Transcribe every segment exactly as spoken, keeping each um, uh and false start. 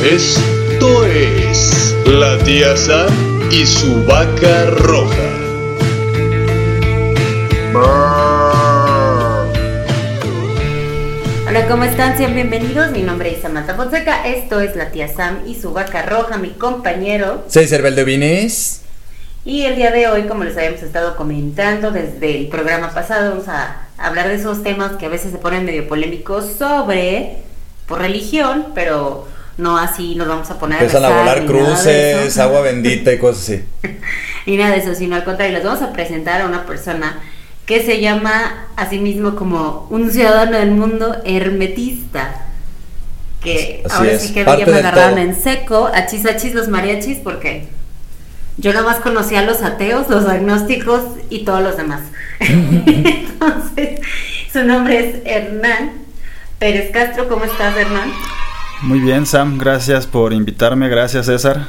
Esto es la tía Sam y su vaca roja. Hola, ¿cómo están? Sean bienvenidos. Mi nombre es Samantha Fonseca. Esto es la tía Sam y su vaca roja, mi compañero César Valdovines. Y el día de hoy, como les habíamos estado comentando desde el programa pasado, vamos a hablar de esos temas que a veces se ponen medio polémicos sobre, por religión, pero no así nos vamos a poner Empiezan a a rezar, volar cruces, agua bendita y cosas así. Ni nada de eso, sino al contrario, les vamos a presentar a una persona que se llama a sí mismo como un ciudadano del mundo hermetista. Que así ahora es, sí que parte ya me del agarraron todo. en seco, achis achis los mariachis, porque yo nada más conocía a los ateos, los agnósticos y todos los demás. Entonces, su nombre es Hernán Pérez Castro. ¿Cómo estás, Hernán? Muy bien, Sam, gracias por invitarme, gracias, César.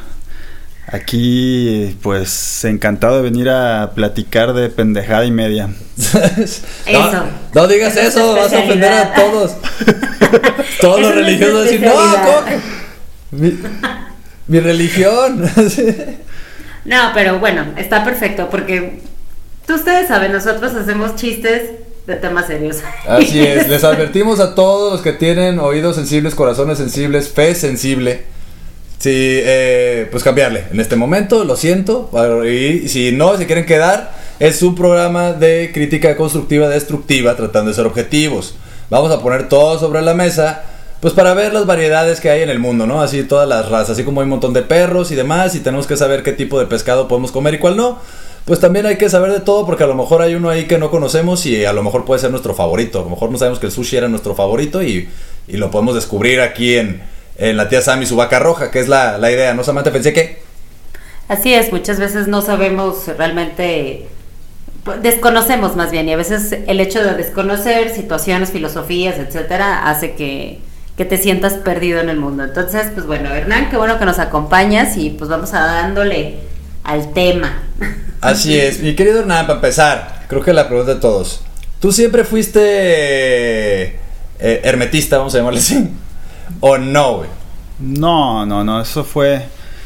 Aquí, pues, encantado de venir a platicar de pendejada y media. Eso. No, no digas Esa es eso, tu vas a ofender a especialidad. todos. Todos Esa los es religiosos tu van a decir, no, especialidad". ¿cómo que? Mi, mi religión. No, pero bueno, está perfecto, porque tú, ustedes saben, nosotros hacemos chistes de temas serios. Así es, les advertimos a todos los que tienen oídos sensibles, corazones sensibles, fe sensible. Sí, eh, pues cambiarle en este momento, lo siento. Y si no, si quieren quedar, es un programa de crítica constructiva, destructiva, tratando de ser objetivos. Vamos a poner todo sobre la mesa, pues para ver las variedades que hay en el mundo, ¿no? Así todas las razas, así como hay un montón de perros y demás, y tenemos que saber qué tipo de pescado podemos comer y cuál no. Pues también hay que saber de todo, porque a lo mejor hay uno ahí que no conocemos y a lo mejor puede ser nuestro favorito. A lo mejor no sabemos que el sushi era nuestro favorito y, y lo podemos descubrir aquí en, en la tía Sam y su vaca roja, que es la, la idea, ¿no, Samantha? Pensé que... Así es, muchas veces no sabemos realmente, desconocemos más bien, y a veces el hecho de desconocer situaciones, filosofías, etcétera, hace que, que te sientas perdido en el mundo. Entonces, pues bueno, Hernán, qué bueno que nos acompañas y pues vamos a dándole al tema. Así es, mi querido Hernán, para empezar, creo que la pregunta de todos. ¿Tú siempre fuiste eh, hermetista, vamos a llamarle así? ¿O no, güey? No, no, no, eso fue,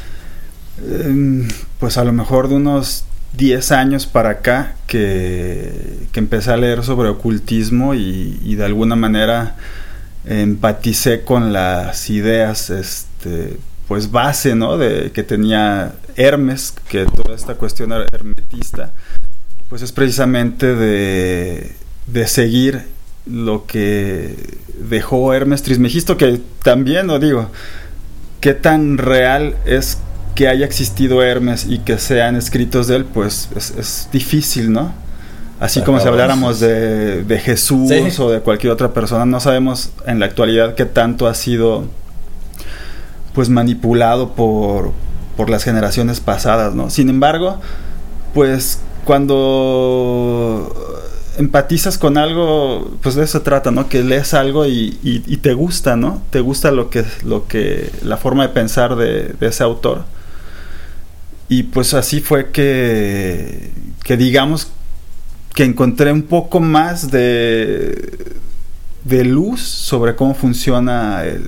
eh, pues a lo mejor de unos diez años para acá que, que empecé a leer sobre ocultismo y, y de alguna manera empaticé con las ideas, este, pues base, ¿no? De que tenía Hermes, que toda esta cuestión hermetista, pues es precisamente de, de seguir lo que dejó Hermes Trismegisto, que también lo digo, qué tan real es que haya existido Hermes y que sean escritos de él, pues es, es difícil, ¿no? Así como si habláramos de, de Jesús, sí, o de cualquier otra persona, no sabemos en la actualidad qué tanto ha sido pues manipulado por, por las generaciones pasadas, ¿no? Sin embargo, pues cuando empatizas con algo, pues de eso se trata, ¿no? Que lees algo y, y, y te gusta, ¿no? Te gusta lo que, lo que, la forma de pensar de, de ese autor. Y pues así fue que, que digamos que encontré un poco más de, de luz sobre cómo funciona el,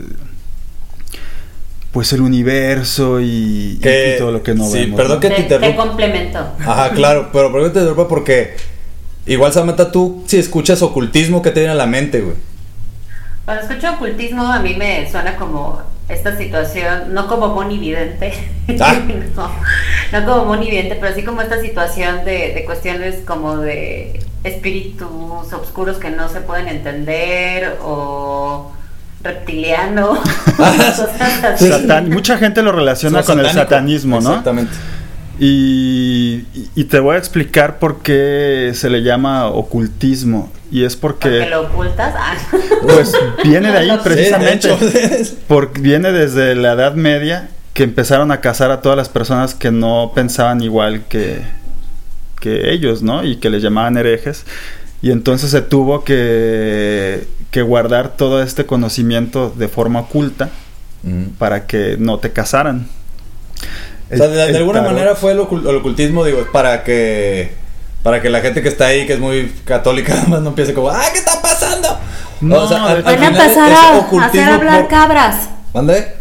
pues el universo y, que, y todo lo que no sí, vemos. Perdón, ¿no? que te, te interrumpa. Te complemento. Ajá, claro, pero perdón que te interrumpa porque igual, Samantha, tú si escuchas ocultismo, ¿qué te viene a la mente, güey? Cuando escucho ocultismo, a mí me suena como esta situación, no como monividente, ¿Ah? no, no como monividente, pero sí como esta situación de, de cuestiones como de espíritus oscuros que no se pueden entender, o reptiliano, cosas así. Satan- mucha gente lo relaciona Somos con satánico. el satanismo, ¿no? Exactamente. Y, y te voy a explicar por qué se le llama ocultismo. Y es porque... ¿Porque lo ocultas? Ah. Pues viene de ahí precisamente. Sí, de hecho. Porque viene desde la Edad Media, que empezaron a cazar a todas las personas que no pensaban igual que, que ellos, ¿no? Y que les llamaban herejes. Y entonces se tuvo que, que guardar todo este conocimiento de forma oculta, mm. para que no te casaran. O sea, de, de alguna tarot. manera fue el, ocult, el ocultismo, digo, para que para que la gente que está ahí, que es muy católica, además no empiece como, ¡ah, qué está pasando! No, o sea, al, van a pasar a hacer hablar por... cabras. ¿Mande?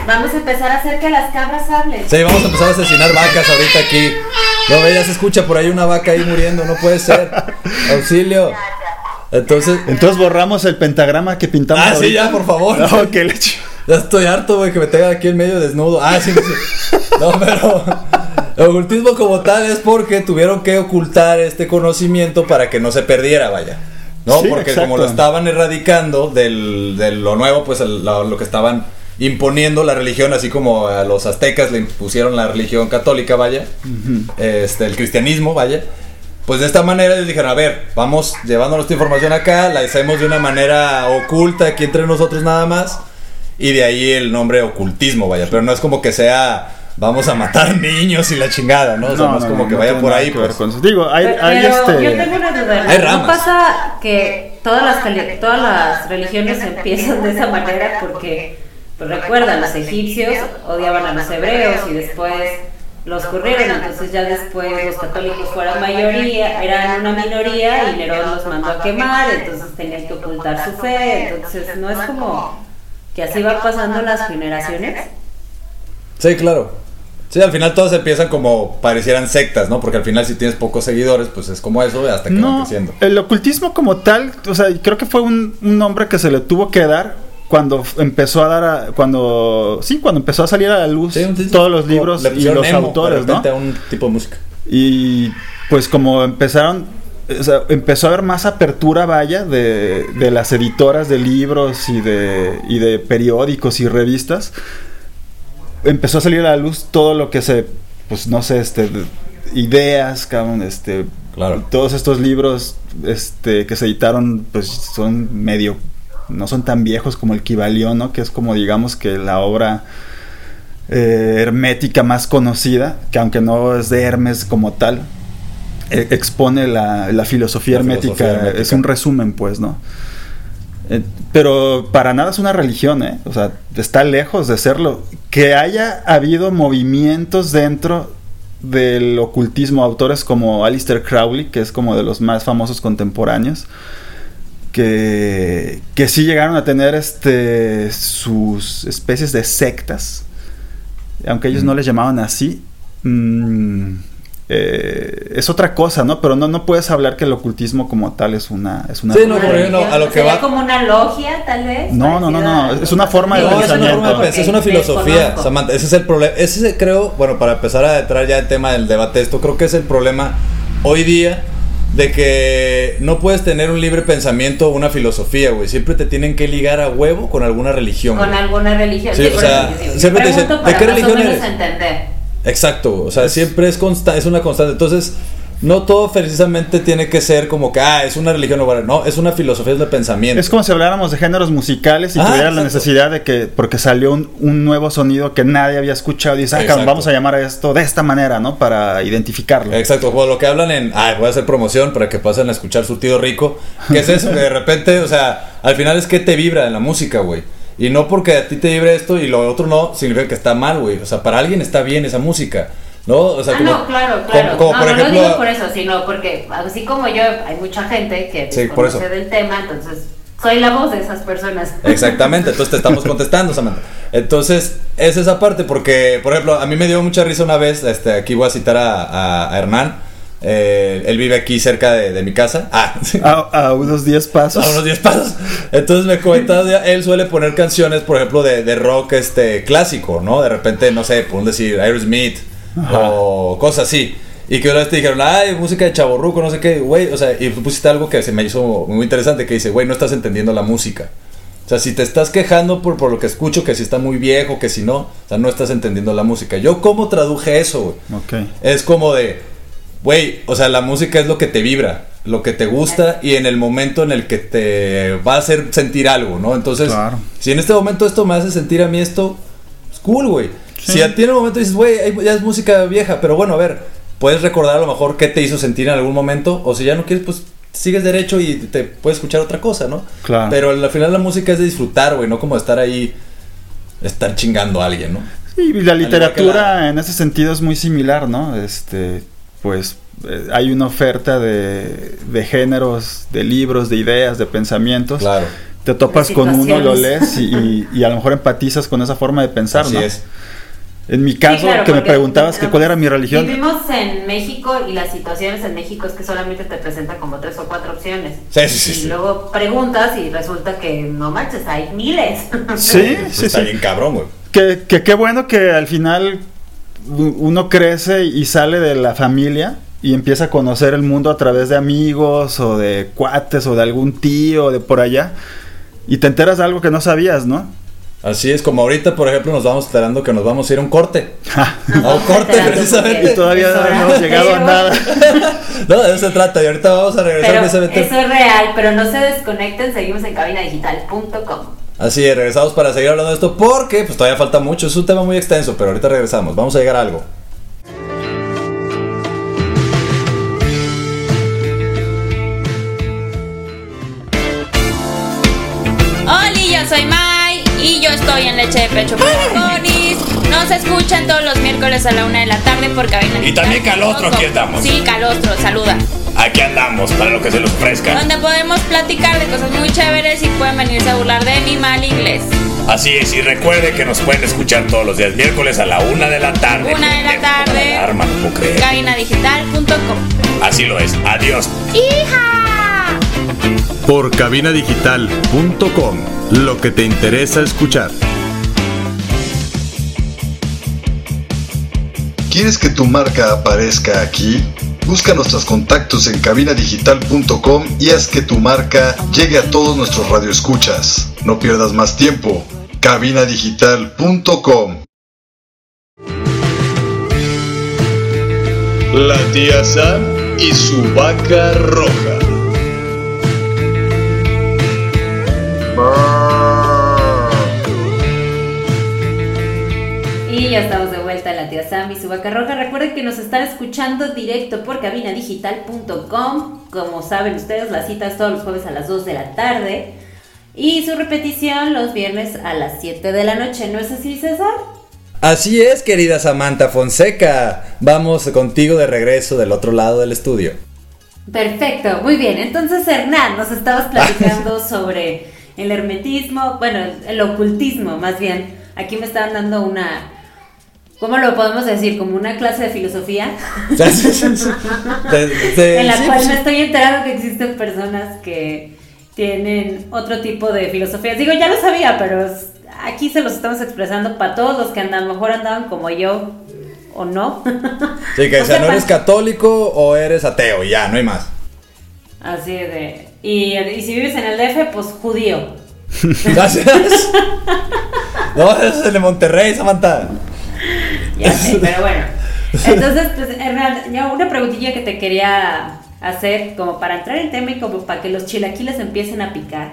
Vamos a empezar a hacer que las cabras hablen. Sí, vamos a empezar a asesinar vacas ahorita aquí. No, ve, ya se escucha por ahí una vaca ahí muriendo, no puede ser. Auxilio. Entonces, Entonces borramos el pentagrama que pintamos. ah, ahorita. sí, ya, por favor. No, que le ch- Ya estoy harto, güey, que me tengan aquí en medio desnudo. Ah, sí, sí. No, pero el ocultismo como tal es porque tuvieron que ocultar este conocimiento para que no se perdiera, vaya. No, Sí, porque exacto. como lo estaban erradicando del, de lo nuevo, pues el- lo, lo que estaban imponiendo la religión, así como a los aztecas le impusieron la religión católica, vaya, este, el cristianismo, vaya. Pues de esta manera ellos dijeron, a ver, vamos llevándonos esta información acá, la hacemos de una manera oculta aquí entre nosotros nada más, y de ahí el nombre ocultismo, vaya, pero no es como que sea, vamos a matar niños y la chingada, ¿no? O sea, no, es como que no vaya tiene por nada ahí, que ver pues. con eso. Digo, hay, Pero, hay pero este... yo tengo una duda. Hay ¿No ramas. pasa que todas las, cali- todas las religiones empiezan de esa manera? Porque, pues recuerda, los egipcios odiaban a los hebreos y después los corrieron, entonces ya después los católicos fueron mayoría, eran una minoría y Nerón los mandó a quemar, entonces tenían que ocultar su fe, entonces no es como que así va pasando las generaciones. Sí, claro. Sí, al final todas empiezan como parecieran sectas, ¿no? Porque al final si tienes pocos seguidores, pues es como eso hasta que van No, creciendo. el ocultismo como tal, o sea, creo que fue un, un nombre que se le tuvo que dar cuando f- empezó a dar a, cuando sí, cuando empezó a salir a la luz Sí, un- sí, todos los como libros le y pusieron los emo, de autores, ¿no? repente a un tipo de música. Y pues como empezaron, o sea, empezó a haber más apertura, vaya, de, de las editoras de libros y de, y de periódicos y revistas. Empezó a salir a la luz todo lo que se, pues no sé, este, de- ideas, cabrón, este, Claro. todos estos libros, este, que se editaron, pues son medio, no son tan viejos como el Kybalión, ¿no? Que es como, digamos, que la obra eh, hermética más conocida, que aunque no es de Hermes como tal, eh, expone la, la filosofía La hermética, filosofía hermética. es un resumen, pues, ¿no? Eh, pero para nada es una religión, ¿eh? O sea, está lejos de serlo. Que haya habido movimientos dentro del ocultismo, autores como Aleister Crowley, que es como de los más famosos contemporáneos, que, que sí llegaron a tener este sus especies de sectas, aunque ellos Mm. no les llamaban así. Mm, eh, es otra cosa, ¿no? Pero no, no puedes hablar que el ocultismo como tal es una, es una Sí, no, Una por ejemplo, religión. a lo que ¿Sería va- como una logia, tal vez? No, no, no, no, parecida es una forma de No, es una pensamiento. forma de pensar, es una Ok, filosofía, desconozco. Samantha. Ese es el problema. Ese es, creo, bueno, para empezar a entrar ya en el tema del debate, esto creo que es el problema hoy día de que no puedes tener un libre pensamiento o una filosofía, güey. Siempre te tienen que ligar a huevo con alguna religión. Con güey. alguna religión. Sí, o por sea, eso digo, siempre te dicen, pregunto ¿de para qué más o religión menos eres? entender. Exacto, o sea, siempre es consta es una constante. Entonces, no todo precisamente tiene que ser como que, ah, es una religión o bueno, no, es una filosofía de pensamiento. Es como si habláramos de géneros musicales y Ah, tuviera la exacto. necesidad de que, porque salió un, un nuevo sonido que nadie había escuchado, y dices, ah, cabrón, Exacto. vamos a llamar a esto de esta manera, ¿no? Para identificarlo. Exacto, como lo que hablan en, ah, voy a hacer promoción para que pasen a escuchar Surtido Rico, que es eso, que de repente, o sea, al final es que te vibra en la música, güey. Y no porque a ti te vibre esto y lo otro no, significa que está mal, güey. O sea, para alguien está bien esa música, ¿no? O sea, Ah, como, no, claro, como- claro. como no, por no ejemplo, lo digo por eso, sino porque así como yo, hay mucha gente que Sí, por desconoce eso. del tema, entonces soy la voz de esas personas. Exactamente, entonces te estamos contestando, Samantha. Entonces, es esa parte, porque, por ejemplo, a mí me dio mucha risa una vez, este, aquí voy a citar a, a- a Hernán, eh, él vive aquí cerca de, de mi casa. Ah, sí. A, a unos diez pasos. A unos diez pasos. Entonces me comentaba, ya, él suele poner canciones, por ejemplo, de, de rock este clásico, ¿no? De repente, no sé, por decir Aerosmith o cosas así. Y que una vez te dijeron, ay, música de chavorruco, no sé qué, güey. O sea, y tú pusiste algo que se me hizo muy interesante, que dice, güey, no estás entendiendo la música. O sea, si te estás quejando por, por lo que escucho, que si está muy viejo, que si no, o sea, no estás entendiendo la música. Yo, ¿cómo traduje eso, güey? Ok. Es como de, güey, o sea, la música es lo que te vibra, lo que te gusta y en el momento en el que te va a hacer sentir algo, ¿no? Entonces, Claro. si en este momento esto me hace sentir a mí esto, es cool, güey. Sí. Si a ti en el momento dices, güey, ahí ya es música vieja, pero bueno, a ver, puedes recordar a lo mejor qué te hizo sentir en algún momento, o si ya no quieres, pues sigues derecho y te puedes escuchar otra cosa, ¿no? Claro. Pero al final la música es de disfrutar, güey, no como estar ahí, estar chingando a alguien, ¿no? Y la igual que literatura la- en ese sentido es muy similar, ¿no? Este, pues eh, hay una oferta de, de géneros, de libros, de ideas, de pensamientos, Claro. te topas con uno, lo lees y, y, y a lo mejor empatizas con esa forma de pensar, Así ¿no? es. En mi caso, sí, claro, que me preguntabas que cuál era mi religión. Vivimos en México y las situaciones en México es que solamente te presentan como tres o cuatro opciones. Sí, sí, sí. Y sí. luego preguntas y resulta que no manches, hay miles. Sí, sí, Está sí. bien cabrón, güey. Que, que qué bueno que al final uno crece y sale de la familia y empieza a conocer el mundo a través de amigos o de cuates o de algún tío de por allá y te enteras de algo que no sabías, ¿no? Así es, como ahorita, por ejemplo, nos vamos enterando que nos vamos a ir a un corte. Nos A un corte, precisamente. Y todavía no hemos llegado a nada. No, de eso se trata. Y ahorita vamos a regresar pero precisamente. Eso es real, pero no se desconecten, seguimos en cabina digital punto com. Así es, regresamos para seguir hablando de esto porque pues todavía falta mucho. Es un tema muy extenso, pero ahorita regresamos. Vamos a llegar a algo. Oli, yo soy Mai y yo estoy en Leche de Pecho para Conis. Nos escuchan todos los miércoles a la una de la tarde por cabina. Y también Calostro, aquí andamos. Sí, Calostro, saluda. Aquí andamos para lo que se les ofrezca. Donde podemos platicar de cosas muy chéveres y pueden venirse a burlar de mi mal inglés. Así es, y recuerde que nos pueden escuchar todos los días miércoles a la una de la tarde. Una de la tarde. Alarma, no puedo creer. cabina digital punto com. Así lo es. Adiós. ¡Hija! Por cabina digital punto com, lo que te interesa escuchar. ¿Quieres que tu marca aparezca aquí? Busca nuestros contactos en cabina digital punto com y haz que tu marca llegue a todos nuestros radioescuchas. No pierdas más tiempo. cabina digital punto com. La tía Sam y su vaca roja. Y ya estamos de vuelta en la tía Sam y su vaca roja. Recuerden que nos están escuchando directo por cabina digital punto com. Como saben ustedes, la cita es todos los jueves a las dos de la tarde. Y su repetición los viernes a las siete de la noche. ¿No es así, César? Así es, querida Samantha Fonseca. Vamos contigo de regreso del otro lado del estudio. Perfecto, muy bien. Entonces, Hernán, nos estabas platicando sobre el hermetismo, bueno, el, el ocultismo, más bien. Aquí me estaban dando una, ¿cómo lo podemos decir? Como una clase de filosofía. Sí, sí, sí, sí. De, de, en la sí, cual sí. me estoy enterando que existen personas que tienen otro tipo de filosofías. Digo, ya lo sabía, pero aquí se los estamos expresando para todos los que andan, a lo mejor andaban como yo o no. Sí, que o sea, no eres católico o eres ateo, y ya, no hay más. Así de... Y, y si vives en el D F, pues judío. Gracias. No, eso es el de Monterrey, Samantha. Ya sé, pero bueno. Entonces, pues, Hernán, ya una preguntilla que te quería hacer, como para entrar en tema y como para que los chilaquiles empiecen a picar.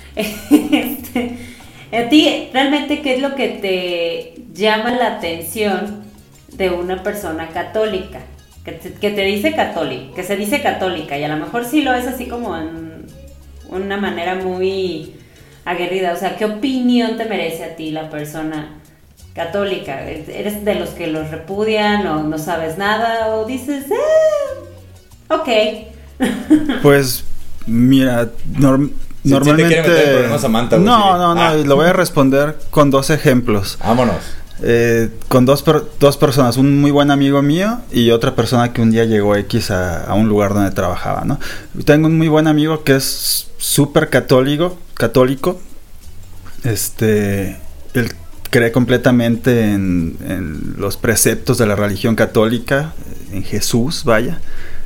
Este, a ti, realmente, ¿qué es lo que te llama la atención de una persona católica? Que te, que te dice católica, que se dice católica, y a lo mejor sí lo es así como en una manera muy aguerrida. O sea, ¿qué opinión te merece a ti la persona católica? ¿Eres de los que los repudian o no sabes nada? ¿O dices, eh, ok? Pues, mira, norm, Si normalmente... te quiere meter en problemas, Samantha, no, sí. no, no, Ah. lo voy a responder con dos ejemplos. Vámonos. Eh, con dos, per, dos personas, un muy buen amigo mío y otra persona que un día llegó X a, a un lugar donde trabajaba, ¿no? Tengo un muy buen amigo que es súper católico, católico, este, él cree completamente en, en los preceptos de la religión católica, en Jesús, vaya,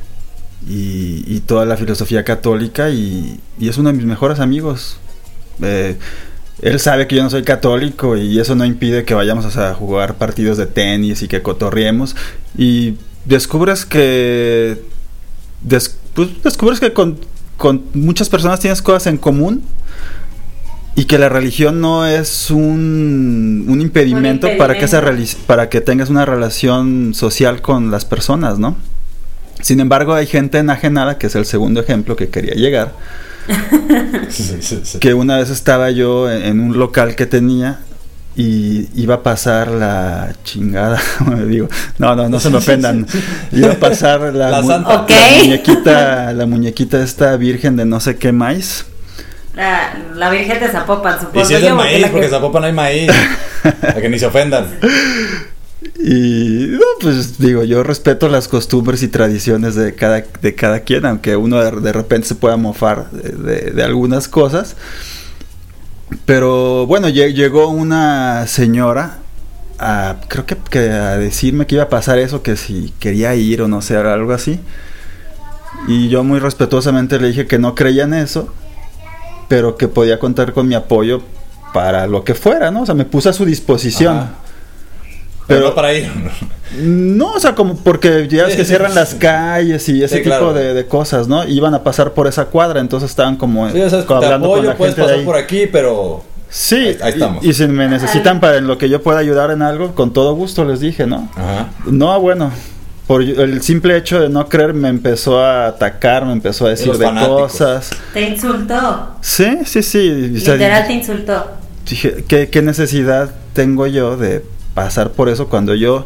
y, y toda la filosofía católica, y, y es uno de mis mejores amigos. Eh, Él sabe que yo no soy católico y eso no impide que vayamos, o sea, a jugar partidos de tenis y que cotorriemos. Y descubres que... Des, pues descubres que con, con muchas personas tienes cosas en común y que la religión no es un, un, impedimento, un impedimento para que, esa, para que tengas una relación social con las personas, ¿no? Sin embargo, hay gente enajenada, que es el segundo ejemplo que quería llegar. Sí, sí, sí. Que una vez estaba yo en un local que tenía y iba a pasar la chingada, digo, no, no, no se me ofendan, iba a pasar la, la, mu santa. Okay. la muñequita, la muñequita esta virgen de no sé qué más, La, la Virgen de Zapopan, supongo. Y si es yo, del maíz, la que- porque en Zapopan no hay maíz. Para que ni se ofendan. Y no, pues digo, yo respeto las costumbres y tradiciones de cada, de cada quien, aunque uno de, de repente se pueda mofar de, de, de algunas cosas. Pero bueno, lle- llegó una señora a, creo que, que a decirme que iba a pasar eso, que si quería ir o no sé, algo así. Y yo muy respetuosamente le dije que no creía en eso, pero que podía contar con mi apoyo para lo que fuera, ¿no? O sea, me puse a su disposición. Ajá. Pero Pero no para ir. no, o sea, como porque ya ves Sí, que sí, cierran sí. las calles y ese Sí, tipo claro. de, de cosas, ¿no? Iban a pasar por esa cuadra, entonces estaban como Sí, o sea, te hablando con apoyo, la puedes gente de pasar ahí. por aquí, pero... Sí, Ahí- ahí estamos. Y, y si me necesitan para en lo que yo pueda ayudar en algo, con todo gusto les dije, ¿no? Ajá. No, bueno, por el simple hecho de no creer me empezó a atacar, me empezó a decir los de fanáticos. cosas. Te insultó. Sí, sí, sí. O sea, Literal te insultó. dije, ¿qué, ¿qué necesidad tengo yo de pasar por eso cuando yo,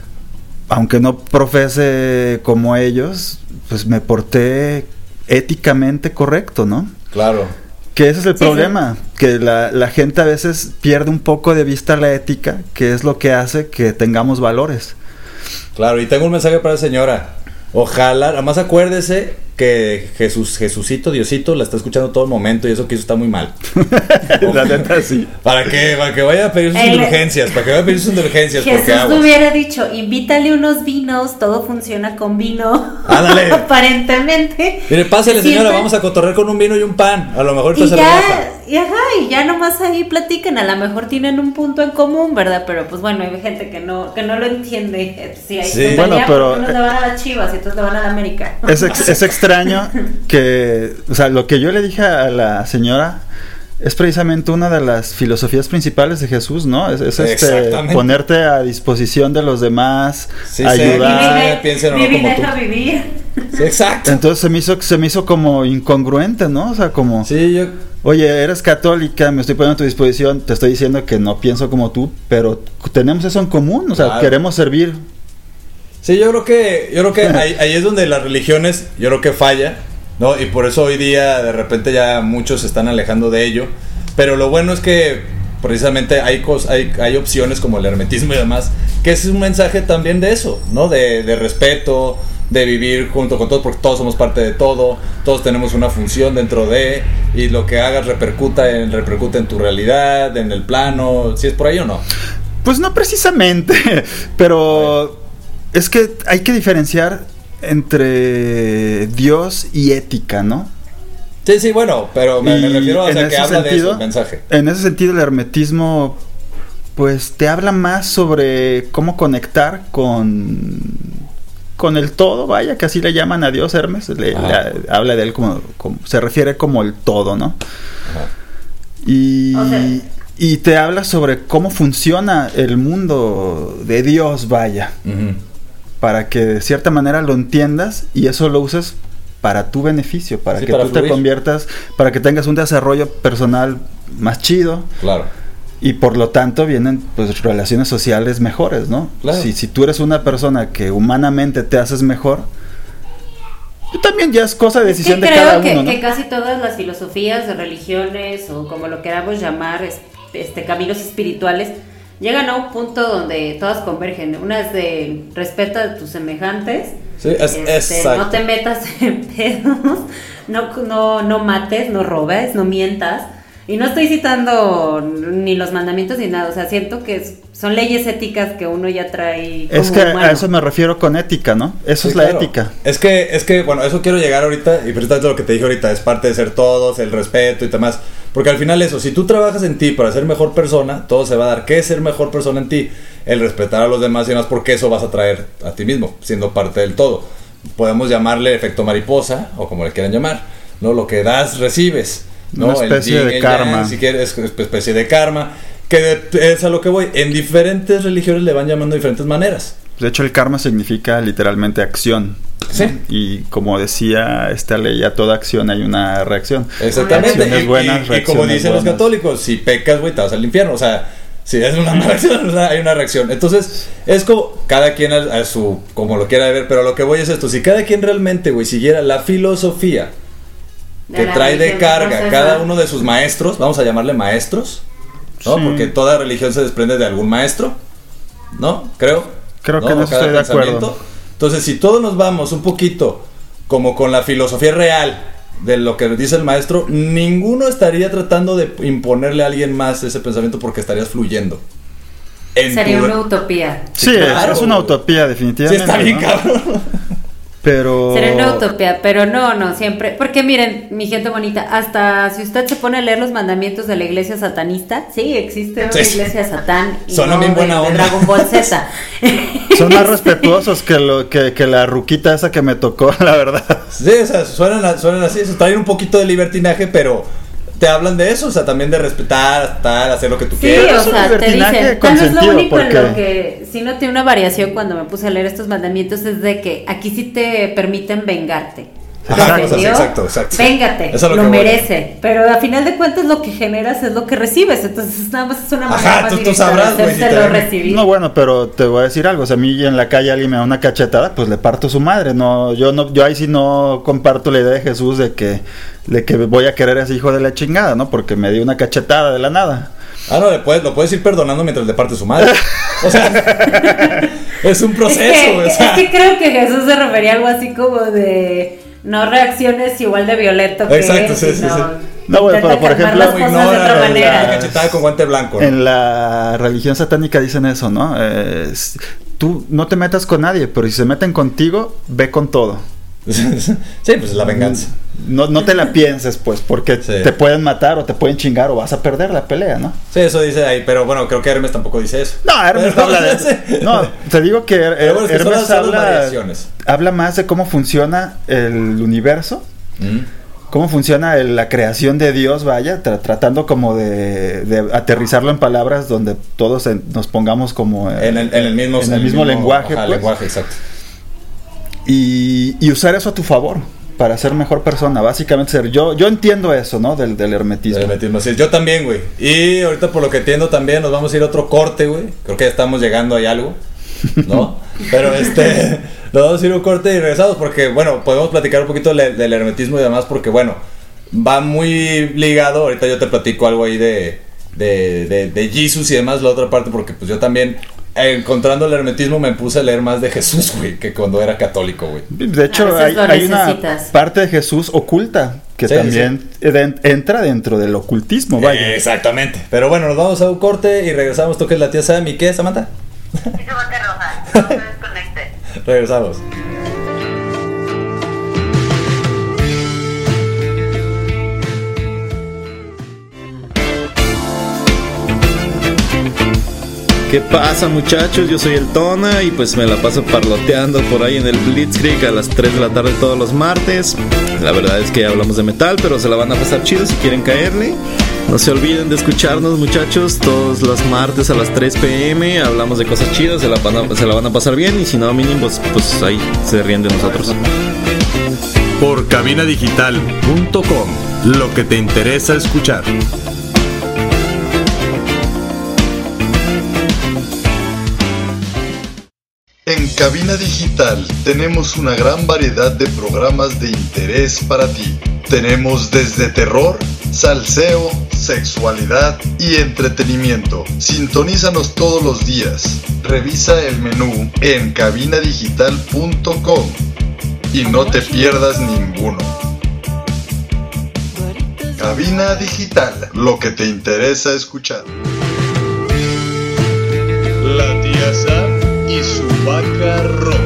aunque no profese como ellos, pues me porté éticamente correcto, ¿no? Claro. Que ese es el Sí, problema, que la, la gente a veces pierde un poco de vista la ética, que es lo que hace que tengamos valores. Claro, y tengo un mensaje para la señora. Ojalá, además acuérdese que Jesús, Jesucito, Diosito la está escuchando todo el momento y eso que hizo está muy mal. La neta sí. Para que, para que vaya a pedir sus El- indulgencias, para que vaya a pedir sus indulgencias, porque Jesús aguas. le hubiera dicho, invítale unos vinos, todo funciona con vino. Ándale. Aparentemente. Mire, pásale señora, Siempre- vamos a cotorrear con un vino y un pan. A lo mejor Y ahorita se relaja. ya, y ajá, y ya nomás ahí platican, a lo mejor tienen un punto en común, ¿verdad? Pero pues bueno, hay gente que no, que no lo entiende. Sí, hay Sí. gente Bueno, allá, pero- porque unos le van a las Chivas y otros le van a la América. Es, ex- es extraño que, o sea, lo que yo le dije a la señora es precisamente una de las filosofías principales de Jesús, ¿no? Es, es este, Exactamente. ponerte a disposición de los demás, Sí, sí. ayudar. Mi vida- piensen o no Vivi, como tú. deja vivir. Sí, exacto. Entonces se me hizo se me hizo como incongruente, ¿no? O sea, como, Sí, yo... oye, eres católica, me estoy poniendo a tu disposición, te estoy diciendo que no pienso como tú, pero tenemos eso en común, o sea, Claro. queremos servir. Sí, yo creo que, yo creo que ahí, ahí es donde las religiones, yo creo que falla, ¿no? Y por eso hoy día de repente ya muchos se están alejando de ello. Pero lo bueno es que precisamente hay, cos, hay, hay opciones como el hermetismo y demás, que es un mensaje también de eso, ¿no? De, de respeto, de vivir junto con todos, porque todos somos parte de todo, todos tenemos una función dentro de, y lo que hagas repercuta en, repercute en tu realidad, en el plano, si es por ahí o no. Pues no precisamente, pero es que hay que diferenciar entre Dios y ética, ¿no? Sí, sí, bueno, pero me, me Y refiero a o en sea, que ese habla de eso sentido- el mensaje. En ese sentido el hermetismo pues te habla más sobre cómo conectar con con el todo, vaya, que así le llaman a Dios. Hermes le, Ajá. le- habla de él como, como se refiere como el todo, ¿no? Ajá. Y, O sea- y te habla sobre cómo funciona el mundo de Dios, vaya, Ujú. para que de cierta manera lo entiendas y eso lo uses para tu beneficio, para Sí, que para tú te fluir. conviertas, para que tengas un desarrollo personal más chido Claro. y por lo tanto vienen pues relaciones sociales mejores, ¿no? Claro. Si, si tú eres una persona que humanamente te haces mejor, tú también ya es cosa de Es que decisión de creo cada que, uno, ¿no? que casi todas las filosofías de religiones o como lo queramos llamar, es- este caminos espirituales, llegan a un punto donde todas convergen. Una es de respeto a tus semejantes. Sí, es, Este, exacto. no te metas en pedos, no, no, no mates, no robes, no mientas. Y no estoy citando ni los mandamientos ni nada, o sea, siento que es- son leyes éticas que uno ya trae como Es que humano. a eso me refiero con ética, ¿no? Eso Sí, es la claro. ética. Es que, es que, bueno, eso quiero llegar ahorita, y precisamente lo que te dije ahorita, es parte de ser todos, el respeto y demás. Porque al final eso, si tú trabajas en ti para ser mejor persona, todo se va a dar. ¿Qué es ser mejor persona en ti? El respetar a los demás y demás, porque eso vas a traer a ti mismo, siendo parte del todo. Podemos llamarle efecto mariposa, o como le quieran llamar, ¿no? Lo que das, recibes, ¿no? Una especie El yin, de el karma. yang, si quieres, es especie de karma, que de- es a lo que voy. En diferentes religiones le van llamando de diferentes maneras. De hecho, el karma significa literalmente acción. Sí. Y como decía esta ley, a toda acción hay una reacción. Exactamente. Reacciones Y, buenas, y- y como reacciones dicen los buenas. católicos, si pecas, güey, te vas al infierno. O sea, si es una reacción, o sea, hay una reacción. Entonces, es como cada quien a, a su, como lo quiera ver, pero lo que voy es esto. Si cada quien realmente, güey, siguiera la filosofía De que la trae de religión carga francesa. cada uno de sus maestros, vamos a llamarle maestros, ¿no? Sí. Porque toda religión se desprende de algún maestro, ¿no? Creo. Creo que en eso Cada estoy de acuerdo. pensamiento. Entonces, si todos nos vamos un poquito como con la filosofía real de lo que dice el maestro, ninguno estaría tratando de imponerle a alguien más ese pensamiento porque estarías fluyendo. En Sería tu- una utopía. Sí, claro, es una güey. utopía Sí, definitivamente. está bien, ¿no? cabrón. Pero Sería una utopía, pero no, no, siempre. Porque miren, mi gente bonita, hasta si usted se pone a leer los mandamientos de la iglesia satanista, sí, existe una Sí. iglesia de Satán. Y Suena no bien de- buena de onda. Dragon Ball Z. son más respetuosos que lo que, que la ruquita esa que me tocó, la verdad. Sí, o sea, suenan, a- suenan así, eso, traen un poquito de libertinaje, pero te hablan de eso, o sea, también de respetar, tal, hacer lo que tú Sí, quieras. o un sea, te libertinaje dicen, tal vez lo consentido, único en porque- lo que sí noté una variación cuando me puse a leer estos mandamientos es de que aquí sí te permiten vengarte. ¿Te Ajá, ofendió? cosas así, exacto, exacto. Véngate, Eso es lo lo, que voy. merece. Pero a final de cuentas lo que generas es lo que recibes. Entonces nada más es una manera Ajá, más tú- tú directa sabrás, de güey, si te hacérselo ven. recibir. No, bueno, pero te voy a decir algo. Si a mí en la calle alguien me da una cachetada, pues le parto su madre. No, yo no, yo ahí sí no comparto la idea de Jesús de que, de que voy a querer a ese hijo de la chingada, ¿no? Porque me dio una cachetada de la nada. Ah, no, le puedes, lo puedes ir perdonando mientras le parte su madre. O sea, es un proceso, es, que, güey, o sea. es que creo que Jesús se refería a algo así como de no reacciones igual de violento que Exacto, él, sí, sí, sino sí. No, bueno, intenta pero por calmar ejemplo, las cosas de Ignora otra la- manera. la cachetada con guante blanco, ¿no? En la religión satánica dicen eso, ¿no? Eh, s- tú no te metas con nadie, pero si se meten contigo, ve con todo. Sí, pues es la venganza. No, no te la pienses, pues, porque Sí. te pueden matar o te pueden chingar o vas a perder la pelea, ¿no? Sí, eso dice ahí, pero bueno, creo que Hermes tampoco dice eso. No, Hermes Pero- habla de sí. No, te digo que Her- Pero bueno, es que son Hermes las- son las habla, variaciones. habla más de cómo funciona el universo, Mm. cómo funciona el- la creación de Dios, vaya, tra- tratando como de, de aterrizarlo en palabras donde todos en- nos pongamos como eh, En el, en el mismo, en el mismo lenguaje, ajá, pues, lenguaje, exacto. y, y usar eso a tu favor para ser mejor persona, básicamente ser yo yo entiendo eso, ¿no? Del, del hermetismo. Del hermetismo, sí, yo también, güey. Y ahorita por lo que entiendo también nos vamos a ir a otro corte, güey. Creo que ya estamos llegando ahí a algo, ¿no? Pero este, nos vamos a ir a un corte y regresamos porque, bueno, podemos platicar un poquito del, del hermetismo y demás porque, bueno, va muy ligado. Ahorita yo te platico algo ahí de, de, de, de Jesus y demás, la otra parte, porque pues yo también, encontrando el hermetismo, me puse a leer más de Jesús, güey, que cuando era católico, güey. De hecho, A veces hay, lo hay una necesitas. parte de Jesús oculta que Sí, también en- entra dentro del ocultismo, vaya. Exactamente. Pero bueno, nos vamos a un corte y regresamos. ¿Tú qué es la tía Sam? ¿Y qué, Samantha? Eso bote roja, no se desconecte. Regresamos. ¿Qué pasa, muchachos? Yo soy el Tona y pues me la paso parloteando por ahí en el Blitzkrieg a las tres de la tarde todos los martes. La verdad es que hablamos de metal, pero se la van a pasar chido si quieren caerle. No se olviden de escucharnos, muchachos, todos los martes a las tres pm. Hablamos de cosas chidas, se la van a, se la van a pasar bien y si no, mínimo, pues, pues ahí se ríen de nosotros. Por cabinadigital punto com, lo que te interesa escuchar. En Cabina Digital tenemos una gran variedad de programas de interés para ti. Tenemos desde terror, salseo, sexualidad y entretenimiento. Sintonízanos todos los días. Revisa el menú en cabinadigital punto com y no te pierdas ninguno. Cabina Digital, lo que te interesa escuchar. La tía Sam y su vaca roja.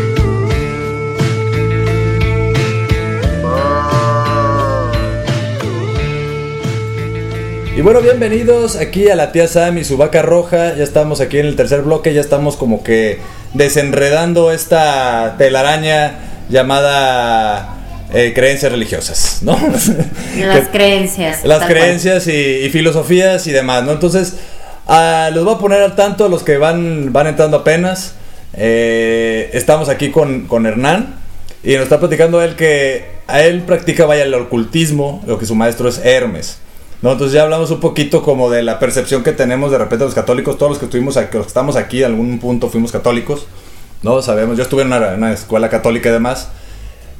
Y bueno, bienvenidos aquí a la tía Sam y su vaca roja. Ya estamos aquí en el tercer bloque, ya estamos como que desenredando esta telaraña llamada eh, creencias religiosas, ¿no? Las creencias. Las tal cual. creencias y, y filosofías y demás, ¿no? Entonces, ah, los voy a poner al tanto a los que van, van entrando apenas. Eh, estamos aquí con, con Hernán y nos está platicando él que a él practica, vaya, el ocultismo, lo que su maestro es Hermes, ¿no? Entonces ya hablamos un poquito como de la percepción que tenemos de repente los católicos. Todos los que estuvimos aquí, los que estamos aquí, en algún punto fuimos católicos, ¿no? Sabemos, yo estuve en una, una escuela católica y demás.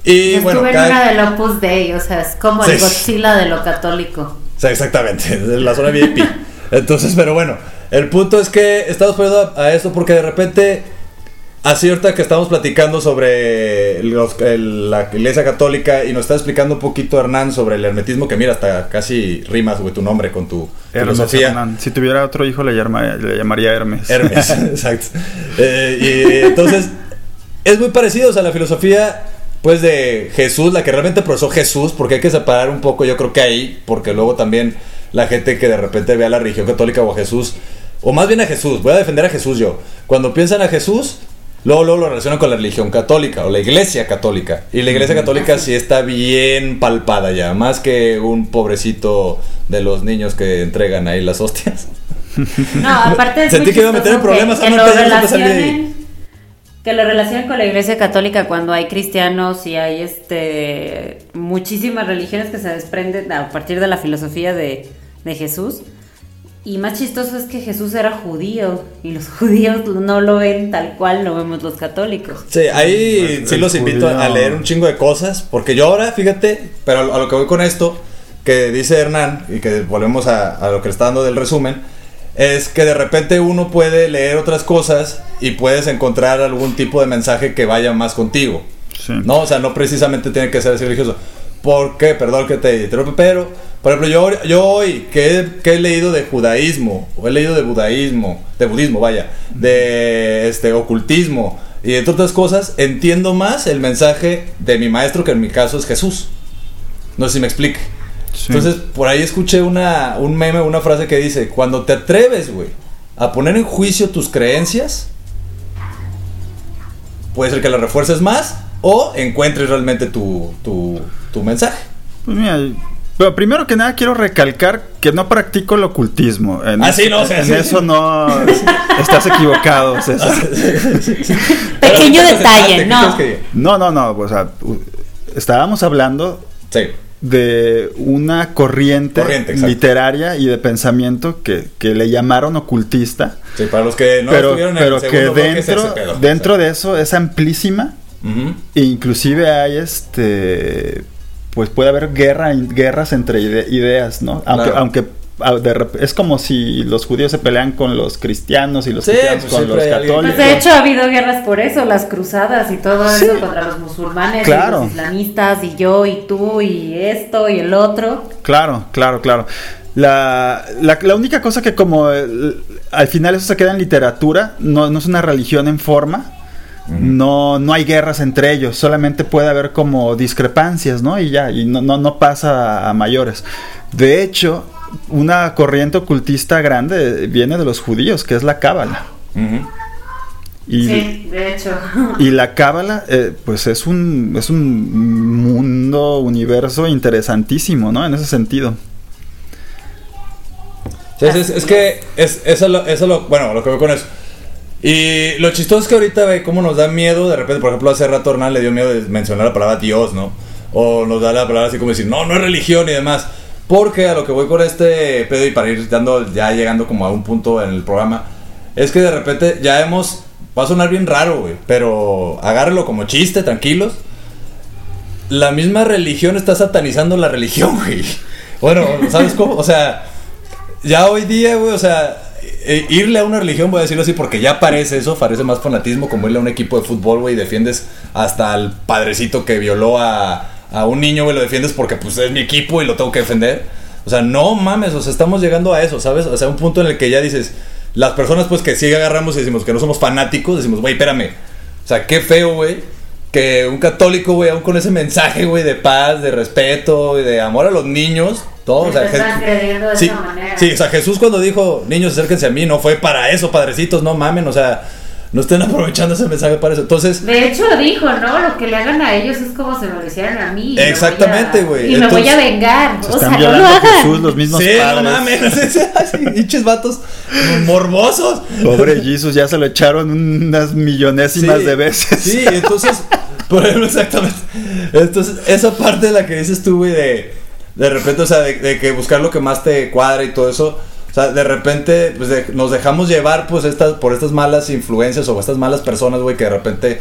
Y Yo bueno, estuve en cada- una del Opus Dei, o sea, es como Sí. el Godzilla de lo católico. O sea, exactamente, de la zona V I P. Entonces, pero bueno, el punto es que estamos poniendo a, a esto porque de repente, así ahorita que estamos platicando sobre los- el- la iglesia católica y nos está explicando un poquito Hernán sobre el hermetismo, que mira, hasta casi rimas, güey, tu nombre con tu Hermes filosofía. Hernán. Si tuviera otro hijo le, llama- le llamaría Hermes. Hermes, exacto. Eh, y entonces, es muy parecido, o sea, la filosofía, pues, de Jesús, la que realmente profesó Jesús, porque hay que separar un poco, yo creo que ahí, porque luego también la gente que de repente ve a la religión católica o a Jesús, o más bien a Jesús, voy a defender a Jesús yo, cuando piensan a Jesús, luego, luego lo relacionan con la religión católica, o la iglesia católica, y la iglesia católica sí está bien palpada ya, más que un pobrecito de los niños que entregan ahí las hostias. No, aparte es Sentí muy que iba a meter en chistoso problemas, que, que Samantha, lo ya no te salí de ahí. relacionen que lo relacionen con la iglesia católica cuando hay cristianos y hay este muchísimas religiones que se desprenden a partir de la filosofía de, de Jesús. Y más chistoso es que Jesús era judío y los judíos no lo ven tal cual lo vemos los católicos. Sí, ahí El- sí el los invito judío. a leer un chingo de cosas, porque yo ahora, fíjate, pero a lo, a lo que voy con esto, que dice Hernán, y que volvemos a, a lo que le está dando del resumen, es que de repente uno puede leer otras cosas y puedes encontrar algún tipo de mensaje que vaya más contigo. Sí. No, o sea, no precisamente tiene que ser así religioso. ¿Por qué? Perdón que te interrumpa, pero, por ejemplo, yo, yo hoy que he, que he leído de judaísmo, o he leído de budaísmo, de budismo, vaya, de este ocultismo y de otras cosas, entiendo más el mensaje de mi maestro, que en mi caso es Jesús. No sé si me explique. Sí. Entonces, por ahí escuché una, un meme, una frase que dice: cuando te atreves, güey, a poner en juicio tus creencias, puede ser que las refuerces más o encuentres realmente tu, tu, tu mensaje. Pues mira, pero primero que nada quiero recalcar que no practico el ocultismo. En Ah, eso, sí, no, o sea, en sí. eso no estás equivocado, César. Pequeño Pero, detalle, ¿qué no. quieres que diga? No, no, no, o sea, u- estábamos hablando Sí. de una corriente, Corriente, exacto. literaria y de pensamiento que, que le llamaron ocultista, Sí, para los que no pero, estuvieron en pero el que segundo bloque, es ese dentro, pedo. dentro de eso es amplísima. Ujú. E inclusive hay este pues puede haber guerra guerras entre ide- ideas, ¿no? Aunque Claro. aunque a- de rep- es como si los judíos se pelean con los cristianos y los Sí, cristianos pues con siempre los hay alguien católicos. Pues de hecho ha habido guerras por eso, las cruzadas y todo Sí. eso contra los musulmanes, Claro. y los islamistas y yo y tú y esto y el otro. Claro, claro, claro. La, la, la única cosa que como el- al final eso se queda en literatura, no, no es una religión en forma. No, no hay guerras entre ellos, solamente puede haber como discrepancias, ¿no? Y ya, y no, no, no pasa a mayores. De hecho, una corriente ocultista grande viene de los judíos, que es la cábala. Ujú. Y, Sí, de hecho. y la cábala, eh, pues es un, es un mundo, universo interesantísimo, ¿no? En ese sentido. Sí, es, es- es que es, eso, es lo, eso es lo, bueno, lo que veo con eso. Y lo chistoso es que ahorita ve cómo nos da miedo, de repente, por ejemplo, hace rato Hernán le dio miedo de mencionar la palabra Dios, ¿no? O nos da la palabra así como decir, no, no es religión y demás. Porque a lo que voy con este pedo y para ir dando, ya llegando como a un punto en el programa, es que de repente ya hemos, va a sonar bien raro, güey, pero agárrelo como chiste, tranquilos. La misma religión está satanizando la religión, güey. Bueno, ¿sabes cómo? O sea, ya hoy día, güey, o sea, eh, irle a una religión, voy a decirlo así, porque ya parece eso, parece más fanatismo, como irle a un equipo de fútbol, güey, y defiendes hasta al padrecito que violó a, a un niño, güey, lo defiendes porque pues es mi equipo y lo tengo que defender. O sea, no mames, o sea, estamos llegando a eso, ¿sabes? O sea, un punto en el que ya dices, las personas pues que sí agarramos y decimos que no somos fanáticos, decimos, güey, espérame, o sea, qué feo, güey, que un católico, güey, aún con ese mensaje, güey, de paz, de respeto y de amor a los niños, todo, o sea, Te estás Je- agrediendo de sí, esa manera. sí, o sea, Jesús cuando dijo, niños, acérquense a mí, no fue para eso, padrecitos, no mamen, o sea, no estén aprovechando ese mensaje para eso. Entonces, De hecho dijo, ¿no? Lo que le hagan a ellos es como se me lo hicieran a mí. y me Exactamente, voy a- güey. Y me voy a Entonces, vengar. Se O están sea, no violando lo a hagan. Jesús los mismos sí, padres. no mames, así, pinches vatos morbosos. Pobre Jesús, ya se lo echaron unas millonésimas Sí, de veces. Sí, entonces, por ejemplo, exactamente. Entonces, esa parte de la que dices tú, güey, de, de repente, o sea, de, de que buscar lo que más te cuadra y todo eso. O sea, de repente, pues de- nos dejamos llevar, pues, estas, por estas malas influencias o estas malas personas, güey, que de repente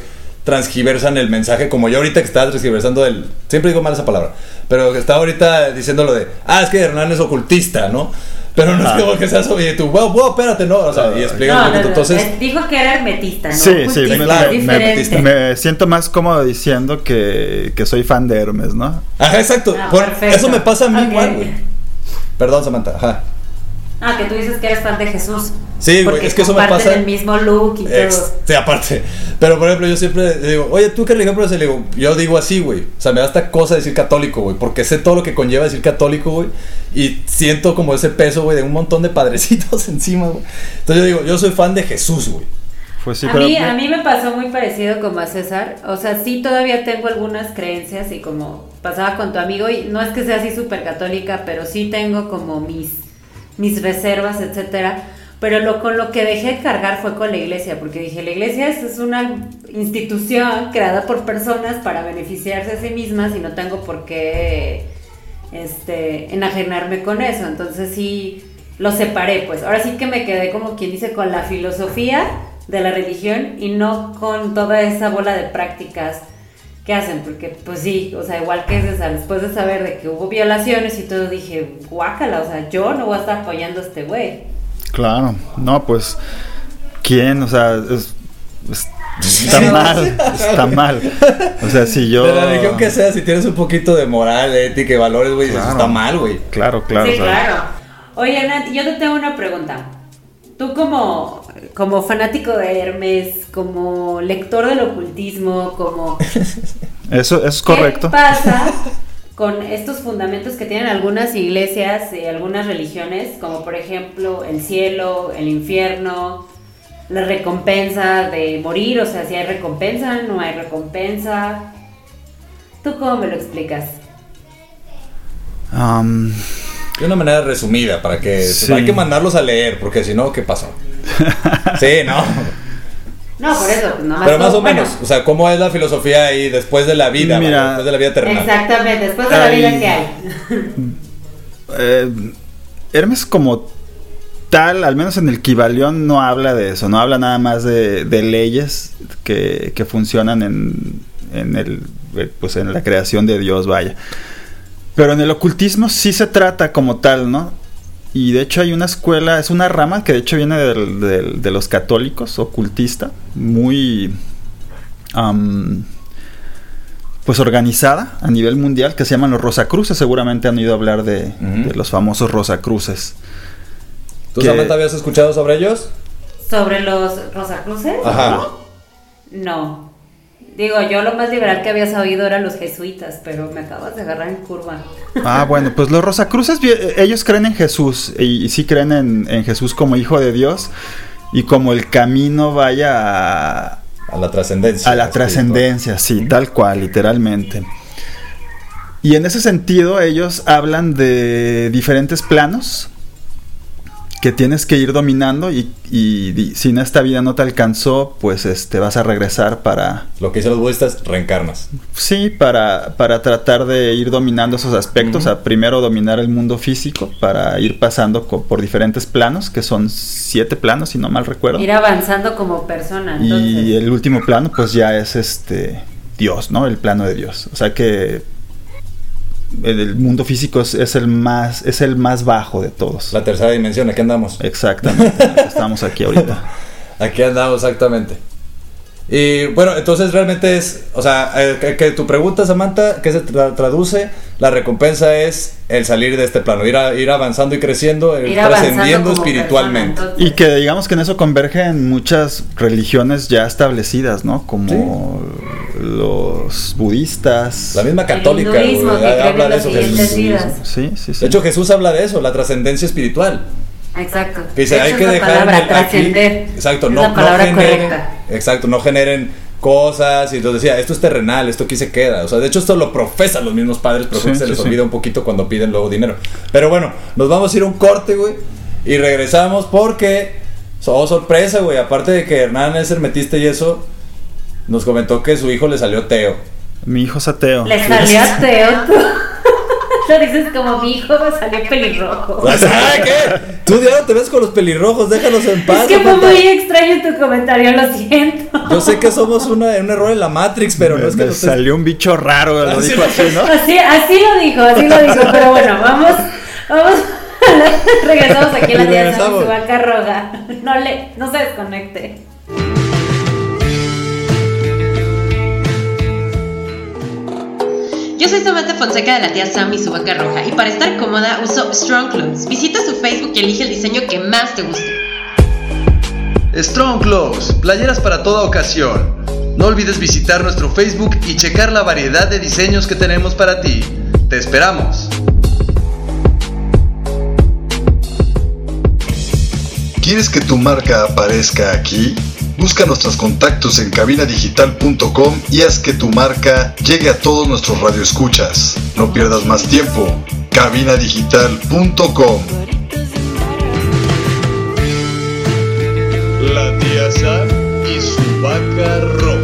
transgiversan el mensaje, como yo ahorita que estaba transgiversando el... Siempre digo mal esa palabra, pero que estaba ahorita diciendo lo de, ah, es que Hernán es ocultista, ¿no? Pero no ah. es como que seas oye tú, wow, wow, espérate, no, o sea, y explica no, un poquito, no, no. entonces... Dijo que era hermetista, ¿no? Sí, ocultista, sí, me, claro, me, me siento más cómodo diciendo que, que soy fan de Hermes, ¿no? Ajá, exacto, Ah, por, perfecto. eso me pasa a mí Okay. igual, güey. Perdón, Samantha, ajá. Ah, que tú dices que eres fan de Jesús. Sí, güey, es que eso me pasa. el mismo look y Ex, todo. Sí, aparte. Pero por ejemplo, yo siempre le digo, oye, ¿tú qué religión eres? Le digo, yo digo así, güey. O sea, me da esta cosa decir católico, güey. Porque sé todo lo que conlleva decir católico, güey. Y siento como ese peso, güey, de un montón de padrecitos encima, güey. Entonces yo digo, yo soy fan de Jesús, güey. Pues sí, a, pero mí, me... a mí me pasó muy parecido como a César. O sea, sí todavía tengo algunas creencias y como pasaba con tu amigo. Y no es que sea así súper católica, pero sí tengo como mis... mis reservas, etcétera, pero lo con lo que dejé de cargar fue con la iglesia, porque dije, la iglesia es, es una institución creada por personas para beneficiarse a sí mismas y no tengo por qué este, enajenarme con eso, entonces sí lo separé, pues ahora sí que me quedé como quien dice con la filosofía de la religión y no con toda esa bola de prácticas que hacen, porque pues sí, o sea, igual que César, después de saber de que hubo violaciones y todo, dije, guácala, o sea, yo no voy a estar apoyando a este güey. Claro, no, pues, ¿quién? O sea, es, es, está mal, está mal. O sea, si yo... De la religión que sea, si tienes un poquito de moral, ética y valores, güey, claro. eso está mal, güey. Claro, claro. Sí, o sea, claro. Oye, Nat, yo te tengo una pregunta. Tú como, como fanático de Hermes, como lector del ocultismo, como... Eso es correcto. ¿Qué pasa con estos fundamentos que tienen algunas iglesias y algunas religiones, como por ejemplo el cielo, el infierno, la recompensa de morir? O sea, si hay recompensa, no hay recompensa. ¿Tú cómo me lo explicas? Um, De una manera resumida, para que sí. hay que mandarlos a leer, porque si no, ¿qué pasó? Sí, ¿no? No, por eso, pues nomás. Pero más todo, o menos, bueno. o sea, ¿cómo es la filosofía ahí después de la vida? Mira, ¿vale? Después de la vida terrenal. Exactamente, después de la Ay. vida que hay. eh, Hermes como tal, al menos en el Kybalión, no habla de eso, no habla nada más de, de leyes que, que funcionan en, en el, pues en la creación de Dios, vaya. Pero en el ocultismo sí se trata como tal, ¿no? Y de hecho hay una escuela, es una rama que de hecho viene del, del, de los católicos, ocultista, muy um, pues organizada a nivel mundial, que se llaman los Rosacruces. Seguramente han oído hablar de, uh-huh. de los famosos Rosacruces. ¿Tú, que... Samantha, habías escuchado sobre ellos? ¿Sobre los Rosacruces? Ajá. No. Digo, yo lo más liberal que había sabido eran los jesuitas, pero me acabas de agarrar en curva. Ah, bueno, pues los Rosacruces, ellos creen en Jesús, y, y sí creen en, en Jesús como hijo de Dios, y como el camino vaya a... A la trascendencia. A la trascendencia, sí, tal cual, literalmente. Y en ese sentido, ellos hablan de diferentes planos que tienes que ir dominando y, y, y si en esta vida no te alcanzó, pues este vas a regresar para... Lo que dicen los budistas, reencarnas. Sí, para, para tratar de ir dominando esos aspectos. Uh-huh. A primero dominar el mundo físico para ir pasando co- por diferentes planos, que son siete planos, si no mal recuerdo. Ir avanzando como persona, entonces. Y el último plano, pues ya es este Dios, ¿no? El plano de Dios. O sea que... el mundo físico es, es el más es el más bajo de todos. La tercera dimensión, aquí andamos. Exactamente, estamos aquí ahorita. Aquí andamos, exactamente. Y bueno, entonces realmente es, o sea, eh, que, que tu pregunta, Samantha, ¿qué se tra- traduce? La recompensa es el salir de este plano, ir, a, ir avanzando y creciendo, ir, ir trascendiendo espiritualmente. Persona, y que digamos que en eso convergen muchas religiones ya establecidas, ¿no? Como ¿sí? los budistas. La misma católica, el hinduismo, güey, que habla de eso. Jesús. Sí, sí, sí. De hecho, Jesús habla de eso, la trascendencia espiritual. Exacto. Que dice, de hay hecho, que es la dejar palabra, el, trascender. Aquí, exacto, es no, la palabra no generen, correcta. Exacto, no generen cosas. Y entonces decía, esto es terrenal, esto aquí se queda. O sea, de hecho, esto lo profesan los mismos padres, pero sí, se sí, les sí. olvida un poquito cuando piden luego dinero. Pero bueno, nos vamos a ir a un corte, güey. Y regresamos porque, oh, sorpresa, güey. Aparte de que Hernán es hermetista y eso, nos comentó que su hijo le salió ateo. Mi hijo es ateo. Le salió ateo tú. Lo dices como mi hijo me salió pelirrojo. ¿Sabes qué? Tú diario te ves con los pelirrojos, déjalos en paz. Es que fue Samantha. muy extraño tu comentario, lo siento. Yo sé que somos una, un error en la Matrix, pero no es que Me no estés- salió un bicho raro, lo Así dijo lo- así, ¿no? Así, así lo dijo, así lo dijo. Pero bueno, vamos, vamos. Regresamos aquí a la tía Sammy, Regresamos. su vaca roja. No le, no se desconecte. Yo soy Samantha Fonseca de la tía Sammy, su vaca roja, y para estar cómoda uso Strong Clothes. Visita su Facebook y elige el diseño que más te guste. Strong Clothes, playeras para toda ocasión. No olvides visitar nuestro Facebook y checar la variedad de diseños que tenemos para ti. Te esperamos. ¿Quieres que tu marca aparezca aquí? Busca nuestros contactos en cabina digital punto com y haz que tu marca llegue a todos nuestros radioescuchas. No pierdas más tiempo. cabina digital punto com. La tía Sam y su vaca roja.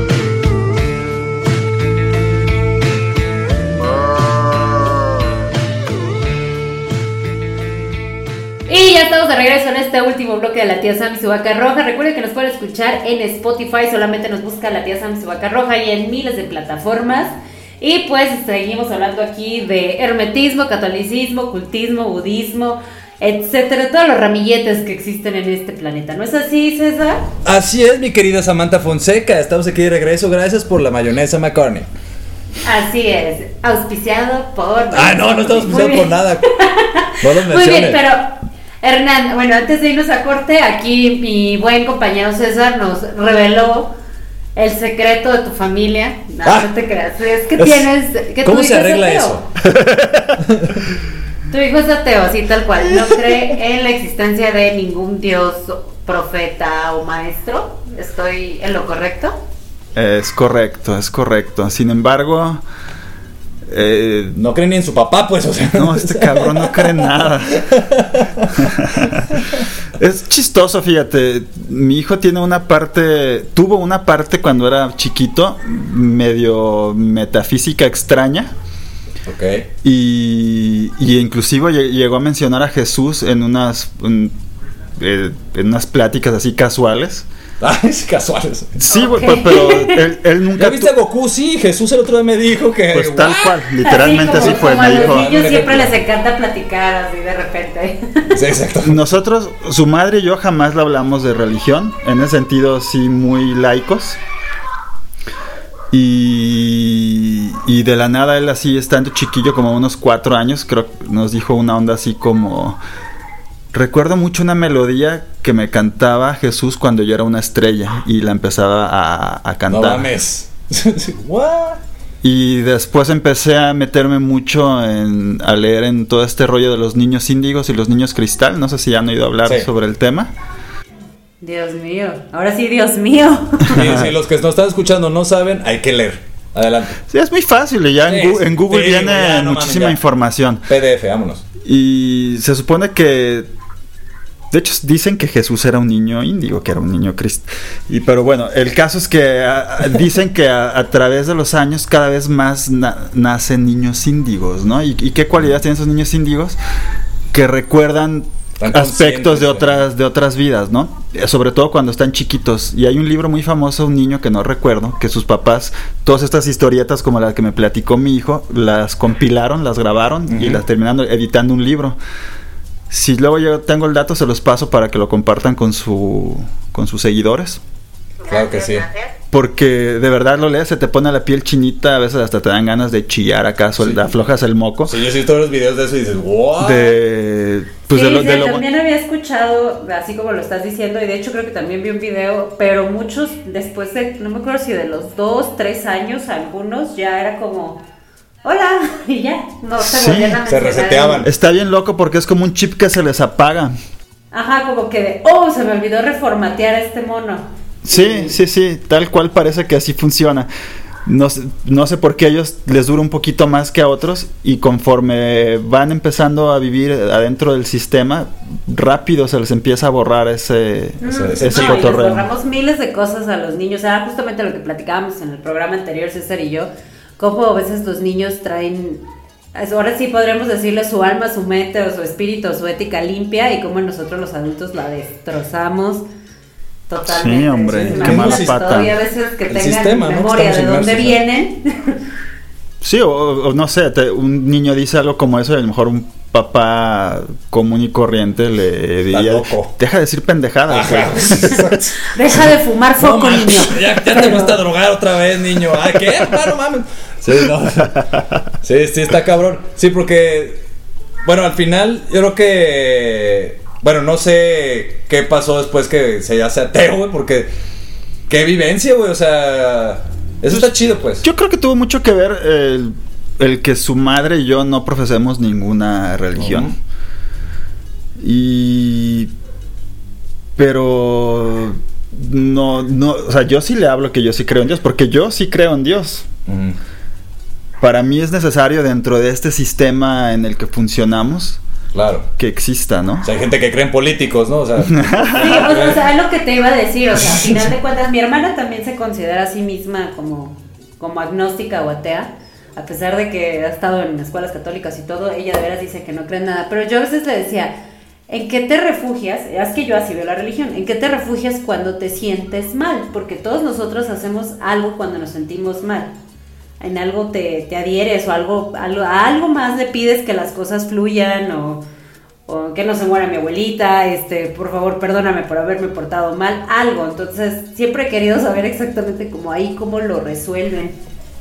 Y ya estamos de regreso en este último bloque de la tía Sam y su vaca roja. Recuerden que nos pueden escuchar en Spotify, solamente nos busca la tía Sam y su vaca roja y en miles de plataformas. Y pues seguimos hablando aquí de hermetismo, catolicismo, ocultismo, budismo, etcétera, todos los ramilletes que existen en este planeta. ¿No es así, César? Así es, mi querida Samantha Fonseca. Estamos aquí de regreso. Gracias por la mayonesa McCartney. Así es, auspiciado por... Ah, no, no estamos Muy auspiciados bien. por nada. No los Muy menciones. bien, pero Hernán, bueno, antes de irnos a corte, aquí mi buen compañero César nos reveló el secreto de tu familia. No, Ah. no te creas, es que Es- tienes... Que tu ¿Cómo hijo se es arregla ateo. eso? Tu hijo es ateo, así tal cual, no cree en la existencia de ningún dios, profeta o maestro. ¿Estoy en lo correcto? Es correcto, es correcto. Sin embargo, eh, No creen ni en su papá, pues, o sea. no, este cabrón no cree nada. Es chistoso, fíjate. Mi hijo tiene una parte, tuvo una parte cuando era chiquito, medio metafísica extraña. Ok. Y, y inclusive lle- llegó a mencionar a Jesús en unas, en, eh, en unas pláticas así casuales. Ah, es casuales. Sí, güey, Ok. pero él, él nunca... ¿Ya viste tu- a Goku? Sí, Jesús el otro día me dijo que. Pues tal cual, literalmente Así así, como- fue, como me a los dijo. niños siempre les encanta platicar así de repente. Sí, exacto. Nosotros, su madre y yo jamás le hablamos de religión, en ese sentido sí muy laicos. Y, y de la nada él así estando chiquillo, como unos cuatro años, creo que nos dijo una onda así como... Recuerdo mucho una melodía que me cantaba Jesús cuando yo era una estrella y la empezaba a, a No cantar. mames. What? Y después empecé a meterme mucho en, a leer en todo este rollo de los niños índigos y los niños cristal. No sé si han oído hablar Sí. sobre el tema. Dios mío, ahora sí, Dios mío. Y si los que nos están escuchando no saben, hay que leer. Adelante. Sí, es muy fácil y ya en, Sí, Gu- en Google sí, viene ya, no muchísima mames, ya. información. P D F, vámonos. Y se supone que... De hecho, dicen que Jesús era un niño índigo, que era un niño cristo. Y pero bueno, el caso es que a- a- dicen que a, a través de los años cada vez más na- nacen niños índigos, ¿no? ¿Y, y qué cualidades tienen esos niños índigos? Que recuerdan Están aspectos de conscientes, otras de otras vidas, ¿no? Eh, Sobre todo cuando están chiquitos. Y hay un libro muy famoso, un niño que no recuerdo, que sus papás, todas estas historietas como la que me platicó mi hijo, las compilaron, las grabaron y Ujú. las terminaron editando un libro. Si luego yo tengo el dato, se los paso para que lo compartan con su con sus seguidores. Claro que sí. Porque de verdad lo lees, se te pone la piel chinita, a veces hasta te dan ganas de chillar acaso, Sí. aflojas el moco. Sí, yo sí todos los videos de eso y dices, wow. De, pues sí, de lo, sí, de lo- también había escuchado, así como lo estás diciendo, y de hecho creo que también vi un video, pero muchos después de, no me acuerdo si de los dos, tres años, algunos ya era como, hola, y ya, no se Sí, volvían a se mencionar. reseteaban. Está bien loco porque es como un chip que se les apaga. Ajá, como que de, oh, se me olvidó reformatear a este mono. Sí, sí, sí, tal cual parece que así funciona. No, sé- no sé por qué a ellos les dura un poquito más que a otros y conforme van empezando a vivir adentro del sistema, rápido se les empieza a borrar ese, Mm, ese ese no, y les cotorreo. borramos miles de cosas a los niños. Era justamente lo que platicábamos en el programa anterior, César y yo, cómo a veces los niños traen ahora sí podremos decirle su alma, su mente o su espíritu o su ética limpia y cómo nosotros los adultos la destrozamos totalmente. Sí, hombre, Entonces, qué mala imagínate pata. todavía a veces que El tengan sistema, ¿no? memoria Estamos de dónde inmersos, vienen. Sí, o, o no sé, te- un niño dice algo como eso y a lo mejor un papá común y corriente le diría, loco. deja de decir pendejadas. Ajá. güey". Deja de fumar No, foco, mames, niño. Ya, ya te Pero- gusta drogar otra vez, niño. ¿Ah, qué? Ah, no mames. Sí, no. Sí, sí, está cabrón. Sí, porque, bueno, al final, yo creo que, bueno, no sé qué pasó después que se ya se ateo, güey, porque qué vivencia, güey, o sea, eso está chido, pues. Yo creo que tuvo mucho que ver el, el que su madre y yo no profesemos ninguna religión. Ujú. Y... Pero... No, no, o sea, yo sí le hablo que yo sí creo en Dios, porque yo sí creo en Dios. Ujú. Para mí es necesario dentro de este sistema en el que funcionamos Claro. que exista, ¿no? O sea, hay gente que cree en políticos, ¿no? O sea, Sí, o sea, o sea, es lo que te iba a decir, o sea, al final de cuentas, mi hermana también se considera a sí misma como, como agnóstica o atea, a pesar de que ha estado en escuelas católicas y todo, ella de veras dice que no cree en nada, pero yo a veces le decía, ¿en qué te refugias? Es que yo así veo la religión, ¿en qué te refugias cuando te sientes mal? Porque todos nosotros hacemos algo cuando nos sentimos mal. En algo te, te adhieres o algo, algo, a algo más le pides que las cosas fluyan o, o que no se muera mi abuelita, este, por favor perdóname por haberme portado mal, algo. Entonces siempre he querido saber exactamente cómo ahí, cómo lo resuelven.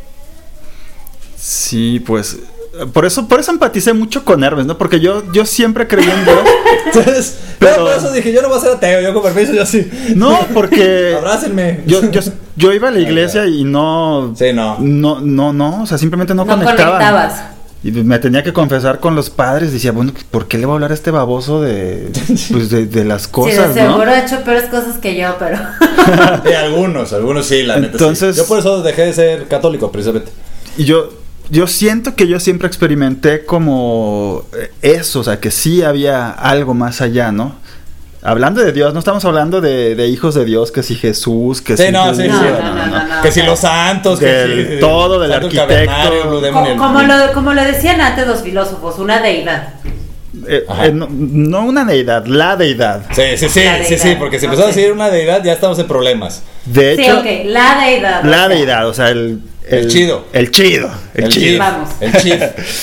Sí, pues por eso por eso empaticé mucho con Hermes, ¿no? Porque yo yo siempre creí en Dios. entonces, Pero- pero por eso dije, yo no voy a ser ateo, yo con permiso, yo sí. No, porque Abrácenme. yo, yo yo iba a la iglesia y no Sí, no. no no no, o sea, simplemente no, No conectaba. conectabas. Y me tenía que confesar con los padres, decía, bueno, ¿por qué le voy a hablar a este baboso de pues de, de las cosas, sí, de ¿no? seguro he hecho peores cosas que yo, pero... Sí, algunos, algunos sí, la neta. Entonces- sí. Yo por eso dejé de ser católico, precisamente. Y yo, yo siento que yo siempre experimenté como eh, eso, o sea, que sí había algo más allá, ¿no? Hablando de Dios, no estamos hablando de, de hijos de Dios, que si Jesús, que Sí, si... no, sí, No, sí. no, no, no, no. Que si los santos, que Del si- todo, del Santo arquitecto. Cavernario, Blue Demon y Co- el- como, lo, como lo decían antes los filósofos, una deidad. Eh, Ajá. eh, no, no una deidad, la deidad. Sí, sí, sí, La sí, sí, deidad. porque si empezamos Ok. a decir una deidad, ya estamos en problemas. De Sí, hecho, ok, la deidad. o la sea, deidad, o sea, el... El chido. El chido. El, El chido. chief. Vamos. El chief.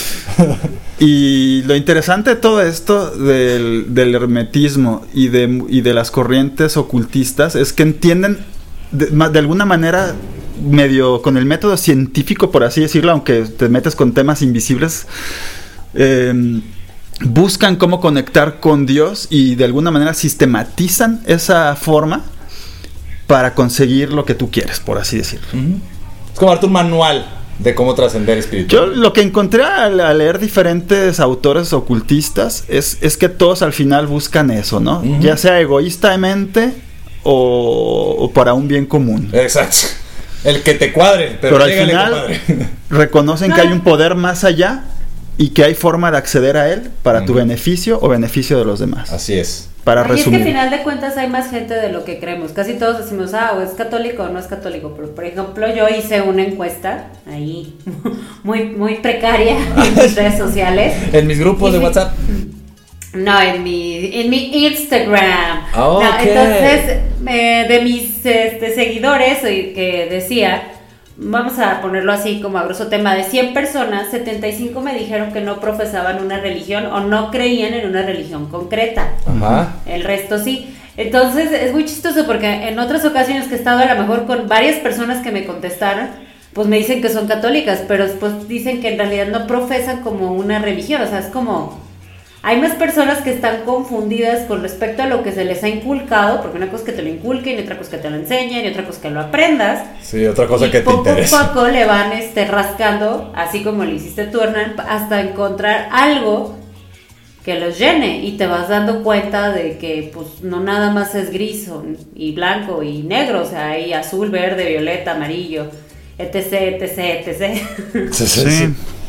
Y lo interesante de todo esto del, del hermetismo y de, y de las corrientes ocultistas es que entienden de, ma- de alguna manera medio con el método científico, por así decirlo, aunque te metes con temas invisibles, eh, buscan cómo conectar con Dios y de alguna manera sistematizan esa forma para conseguir lo que tú quieres, por así decirlo. Es como darte un manual de cómo trascender Yo espiritual. lo que encontré al, al leer diferentes autores ocultistas es, es que todos al final buscan eso, ¿no? Ujú. Ya sea egoístamente o, o para un bien común. Exacto. El que te cuadre, pero, Pero al llégale, final compadre. reconocen que hay un poder más allá y que hay forma de acceder a él para tu Ujú. beneficio o beneficio de los demás. Así es. Para Y es que resumir. al final de cuentas hay más gente de lo que creemos. Casi todos decimos, ah, o es católico o no es católico. Pero, por ejemplo, yo hice una encuesta ahí muy, muy precaria en mis redes sociales. En mis grupos de Y- WhatsApp. No, en mi, en mi Instagram. Ah, No, ok. entonces, eh, de mis este, seguidores, eh, que decía, vamos a ponerlo así como a grosso tema, de cien personas, setenta y cinco me dijeron que no profesaban una religión o no creían en una religión concreta. Ajá. El resto sí. Entonces es muy chistoso porque en otras ocasiones que he estado a lo mejor con varias personas que me contestaron, pues me dicen que son católicas, pero después dicen que en realidad no profesan como una religión. O sea, es como... Hay más personas que están confundidas con respecto a lo que se les ha inculcado, porque una cosa es que te lo inculquen, y otra cosa es que te lo enseñen, y otra cosa es que lo aprendas. Sí, otra cosa Y que te poco interesa. a poco le van este, rascando, así como lo hiciste tú, Hernán, hasta encontrar algo que los llene, y te vas dando cuenta de que pues no nada más es gris o- y blanco y negro, o sea, hay azul, verde, violeta, amarillo, etc, etc, etc. Sí, sí, Sí. sí.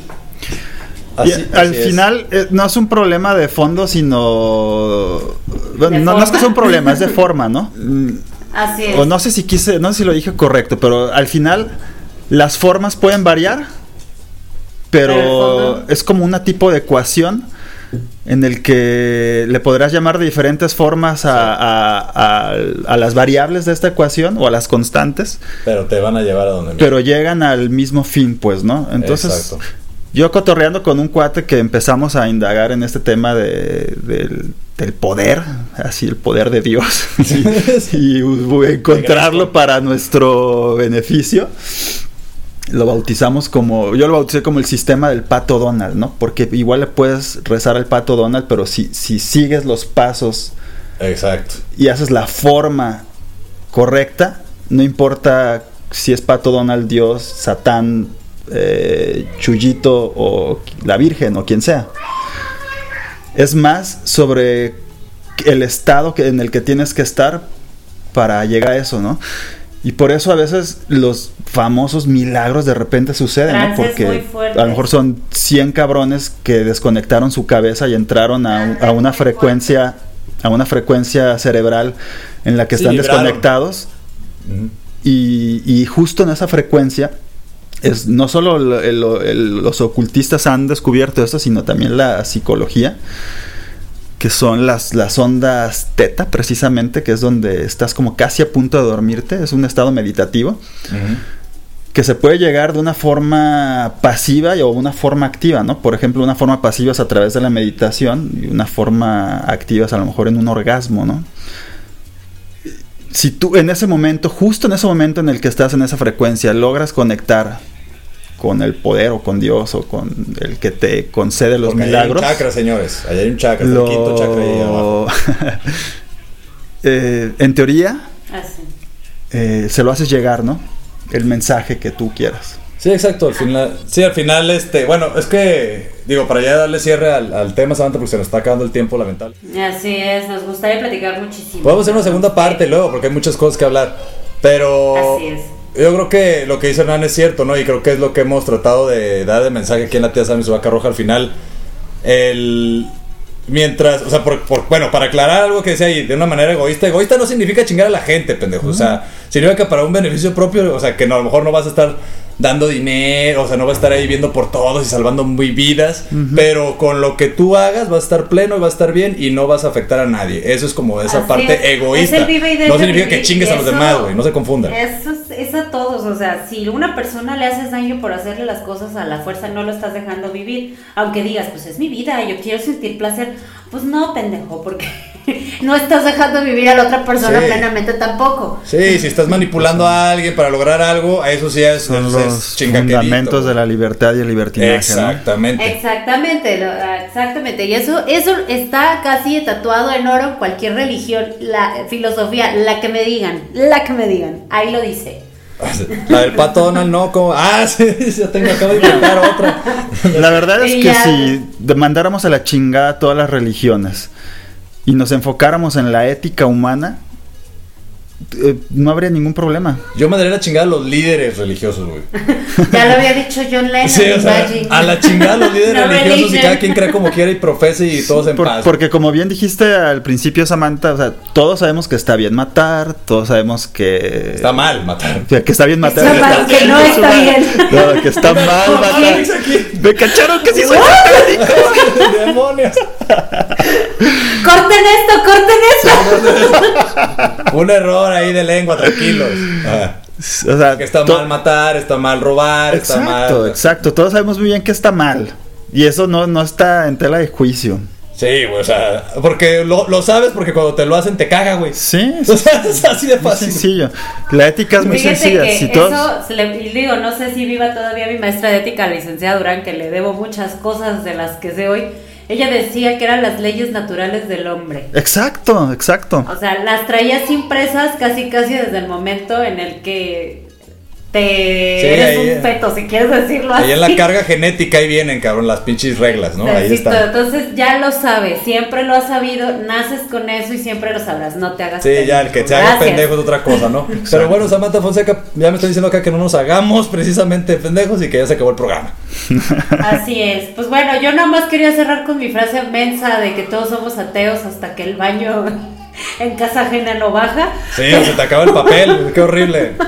Y Así- al así es. final eh, no es un problema de fondo, sino... Bueno, ¿De no, no es que forma? sea un problema, es de forma, ¿no? Mm, Así es. O no sé si quise, no sé si lo dije correcto, pero al final las formas pueden variar, pero es como un tipo de ecuación en el que le podrás llamar de diferentes formas a, a, a, a las variables de esta ecuación o a las constantes. Pero te van a llevar a donde mismo. Pero llegan al mismo fin, pues, ¿no? Entonces, exacto. Yo cotorreando con un cuate que empezamos a indagar en este tema de, del, del poder, así el poder de Dios, y, y encontrarlo para nuestro beneficio. Lo bautizamos como, yo lo bauticé como el sistema del pato Donald, ¿no? Porque igual le puedes rezar al pato Donald, pero si, si sigues los pasos, exacto, y haces la forma correcta, no importa si es pato Donald, Dios, Satán, eh, Chuyito o la Virgen o quien sea. Es más sobre el estado que, en el que tienes que estar para llegar a eso, ¿no? Y por eso a veces los famosos milagros de repente suceden, ¿no? Porque a lo mejor son cien cabrones que desconectaron su cabeza y entraron a, a una frecuencia a una frecuencia cerebral en la que están sí, desconectados. Uh-huh. y, y justo en esa frecuencia es no solo el, el, el, los ocultistas han descubierto esto, sino también la psicología, que son las, las ondas teta, precisamente, que es donde estás como casi a punto de dormirte, es un estado meditativo, uh-huh. que se puede llegar de una forma pasiva o una forma activa, ¿no? Por ejemplo, una forma pasiva es a través de la meditación y una forma activa es a lo mejor en un orgasmo, ¿no? Si tú en ese momento, justo en ese momento en el que estás en esa frecuencia, logras conectar con el poder o con Dios o con el que te concede los Porque milagros. Hay un chakra, señores. Allá hay un chakra, lo... el quinto chakra ahí abajo. eh, en teoría, ah, sí. eh, se lo haces llegar, ¿no? El mensaje que tú quieras. Sí, exacto. Al final, sí, al final, este, bueno, es que digo para ya darle cierre al, al tema, Samantha, porque se nos está acabando el tiempo, lamentable. Así es. Nos gustaría platicar muchísimo. Podemos hacer una segunda parte luego, porque hay muchas cosas que hablar. Pero así es. Yo creo que lo que dice Hernán es cierto, ¿no? Y creo que es lo que hemos tratado de dar de mensaje aquí en la tía Sam y su vaca roja al final. El... Mientras, o sea, por, por, bueno, para aclarar algo que decía ahí, de una manera egoísta, egoísta no significa chingar a la gente, pendejo. Uh-huh. O sea, significa que para un beneficio propio, o sea, que no, a lo mejor no vas a estar dando dinero, o sea, no vas a estar ahí viendo por todos y salvando muy vidas, uh-huh. pero con lo que tú hagas vas a estar pleno y vas a estar bien y no vas a afectar a nadie. Eso es como esa así parte es. egoísta. Es el no significa que chingues eso, a los demás, güey, no se confundan. Eso es, es a todos, o sea, si una persona le haces daño por hacerle las cosas a la fuerza, no lo estás dejando vivir, aunque digas, pues es mi vida, yo quiero sentir placer, pues no, pendejo, porque no estás dejando vivir a la otra persona sí. plenamente tampoco. Sí, si estás manipulando a alguien para lograr algo, a eso sí es, son eso los es fundamentos de la libertad y el libertinaje. Exactamente. ¿No? Exactamente, lo, exactamente. Y eso, eso está casi tatuado en oro en cualquier religión, la filosofía, la que me digan, la que me digan, ahí lo dice. La del pato Donald no, como ah, sí, ya tengo, acabo de inventar otra. La verdad es que si mandáramos a la chingada a todas las religiones y nos enfocáramos en la ética humana, eh, no habría ningún problema. Yo mandaría a la chingada a los líderes religiosos, güey. Ya lo había dicho John Lennon. Sí, o sea, a la chingada a los líderes no religiosos religion. Y cada quien crea como quiera y profese y todos en Por, paz. Porque como bien dijiste al principio, Samantha, o sea, todos sabemos que está bien matar, todos sabemos que... Está mal matar. Que, que está bien matar. Está mal, que no está bien. No, que está mal matar. Me cacharon que sí soy satánico. ¡Demonios! ¡Corten esto, corten esto! Un error ahí de lengua, tranquilos. Ah. O sea, que está to- mal matar, está mal robar, exacto, está mal. Exacto, exacto. Todos sabemos muy bien que está mal. Y eso no, no está en tela de juicio. Sí, güey, o sea, porque lo, lo sabes porque cuando te lo hacen te caga, güey. Sí, o sea, es así de fácil. Muy sencillo. La ética es muy Fíjate sencilla. Que si todos... Eso, le, y digo, no sé si viva todavía mi maestra de ética, la licenciada Durán, que le debo muchas cosas de las que sé hoy. Ella decía que eran las leyes naturales del hombre. Exacto, exacto. O sea, las traías impresas casi casi desde el momento en el que te sí, eres ahí, un feto, si quieres decirlo ahí así. Ahí en la carga genética ahí vienen, cabrón, las pinches reglas, ¿no? Ahí está. Entonces ya lo sabes, siempre lo has sabido, naces con eso y siempre lo sabrás, no te hagas sí, pendejo. Ya, el que te haga pendejo es otra cosa, ¿no? Pero bueno, Samantha Fonseca, ya me estoy diciendo acá que no nos hagamos precisamente pendejos y que ya se acabó el programa. Así es. Pues bueno, yo nada más quería cerrar con mi frase mensa de que todos somos ateos hasta que el baño en casa ajena no baja. Sí, se te acaba el papel, qué horrible.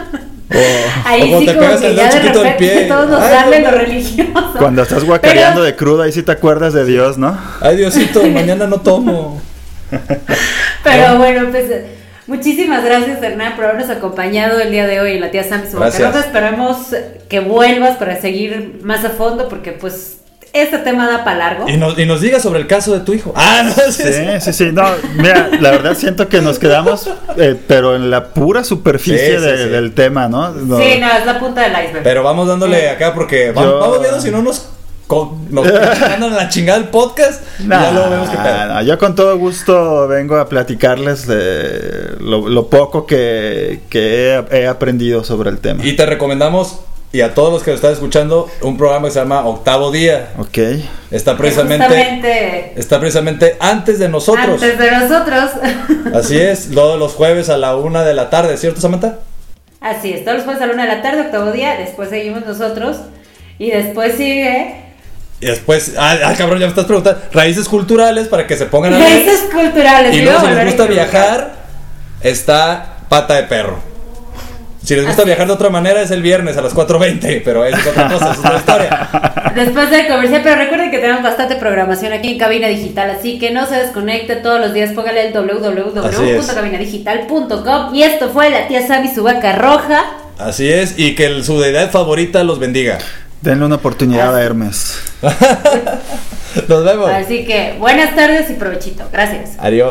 Ahí o cuando sí te como pegas que el ya dedo de chiquito del repente pie. todos nos Ay, sale no, lo no. religioso. Cuando estás guacareando Pero- de cruda, ahí sí te acuerdas de Dios, ¿no? Ay, Diosito, mañana no tomo. Pero bueno, pues muchísimas gracias, Hernán, por habernos acompañado el día de hoy en la tía Sam y su Gracias. Boca Roja. Esperamos que vuelvas para seguir más a fondo, porque pues este tema da para largo. Y nos, y nos diga sobre el caso de tu hijo. Ah, no, sí, Sí, sí. sí, sí. No, mira, la verdad siento que nos quedamos, eh, pero en la pura superficie Sí, sí, de- sí. del tema, ¿no? No. Sí, no, es la punta del iceberg. Pero vamos dándole acá porque va- Yo- vamos viendo si no nos, co- nos mandan la chingada el podcast. Y Nah, ya luego vemos qué pedo. nah, yo con todo gusto vengo a platicarles de lo, lo poco que, que he, he aprendido sobre el tema. Y te recomendamos, y a todos los que lo están escuchando, un programa que se llama Octavo Día. Ok. Está Que precisamente, justamente está precisamente antes de nosotros. antes de nosotros. Así es, todos los jueves a la una de la tarde, ¿cierto, Samantha? Así es, todos los jueves a la una de la tarde, octavo día, después seguimos nosotros y después sigue Y después, ah, ah, cabrón, ya me estás preguntando, raíces culturales para que se pongan a leer. Raíces culturales. Y yo luego, si voy a les volver a gusta equivocar. viajar, está Pata de Perro. Si les gusta Así viajar es. de otra manera, es el viernes a las cuatro veinte, pero eso es otra cosa, eso es otra historia. Después del comercial, pero recuerden que tenemos bastante programación aquí en Cabina Digital, así que no se desconecte todos los días, póngale el w w Así w es. punto cabina digital punto com. Y esto fue la tía Sam y su vaca roja. Así es, y que el- su deidad favorita los bendiga. Denle una oportunidad a Hermes. Nos vemos. Así que buenas tardes y provechito. Gracias. Adiós.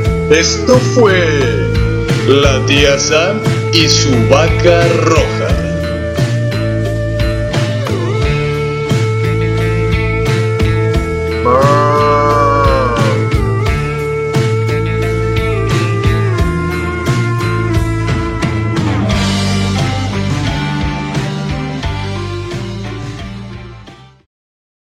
Esto fue la tía Sam y su vaca roja.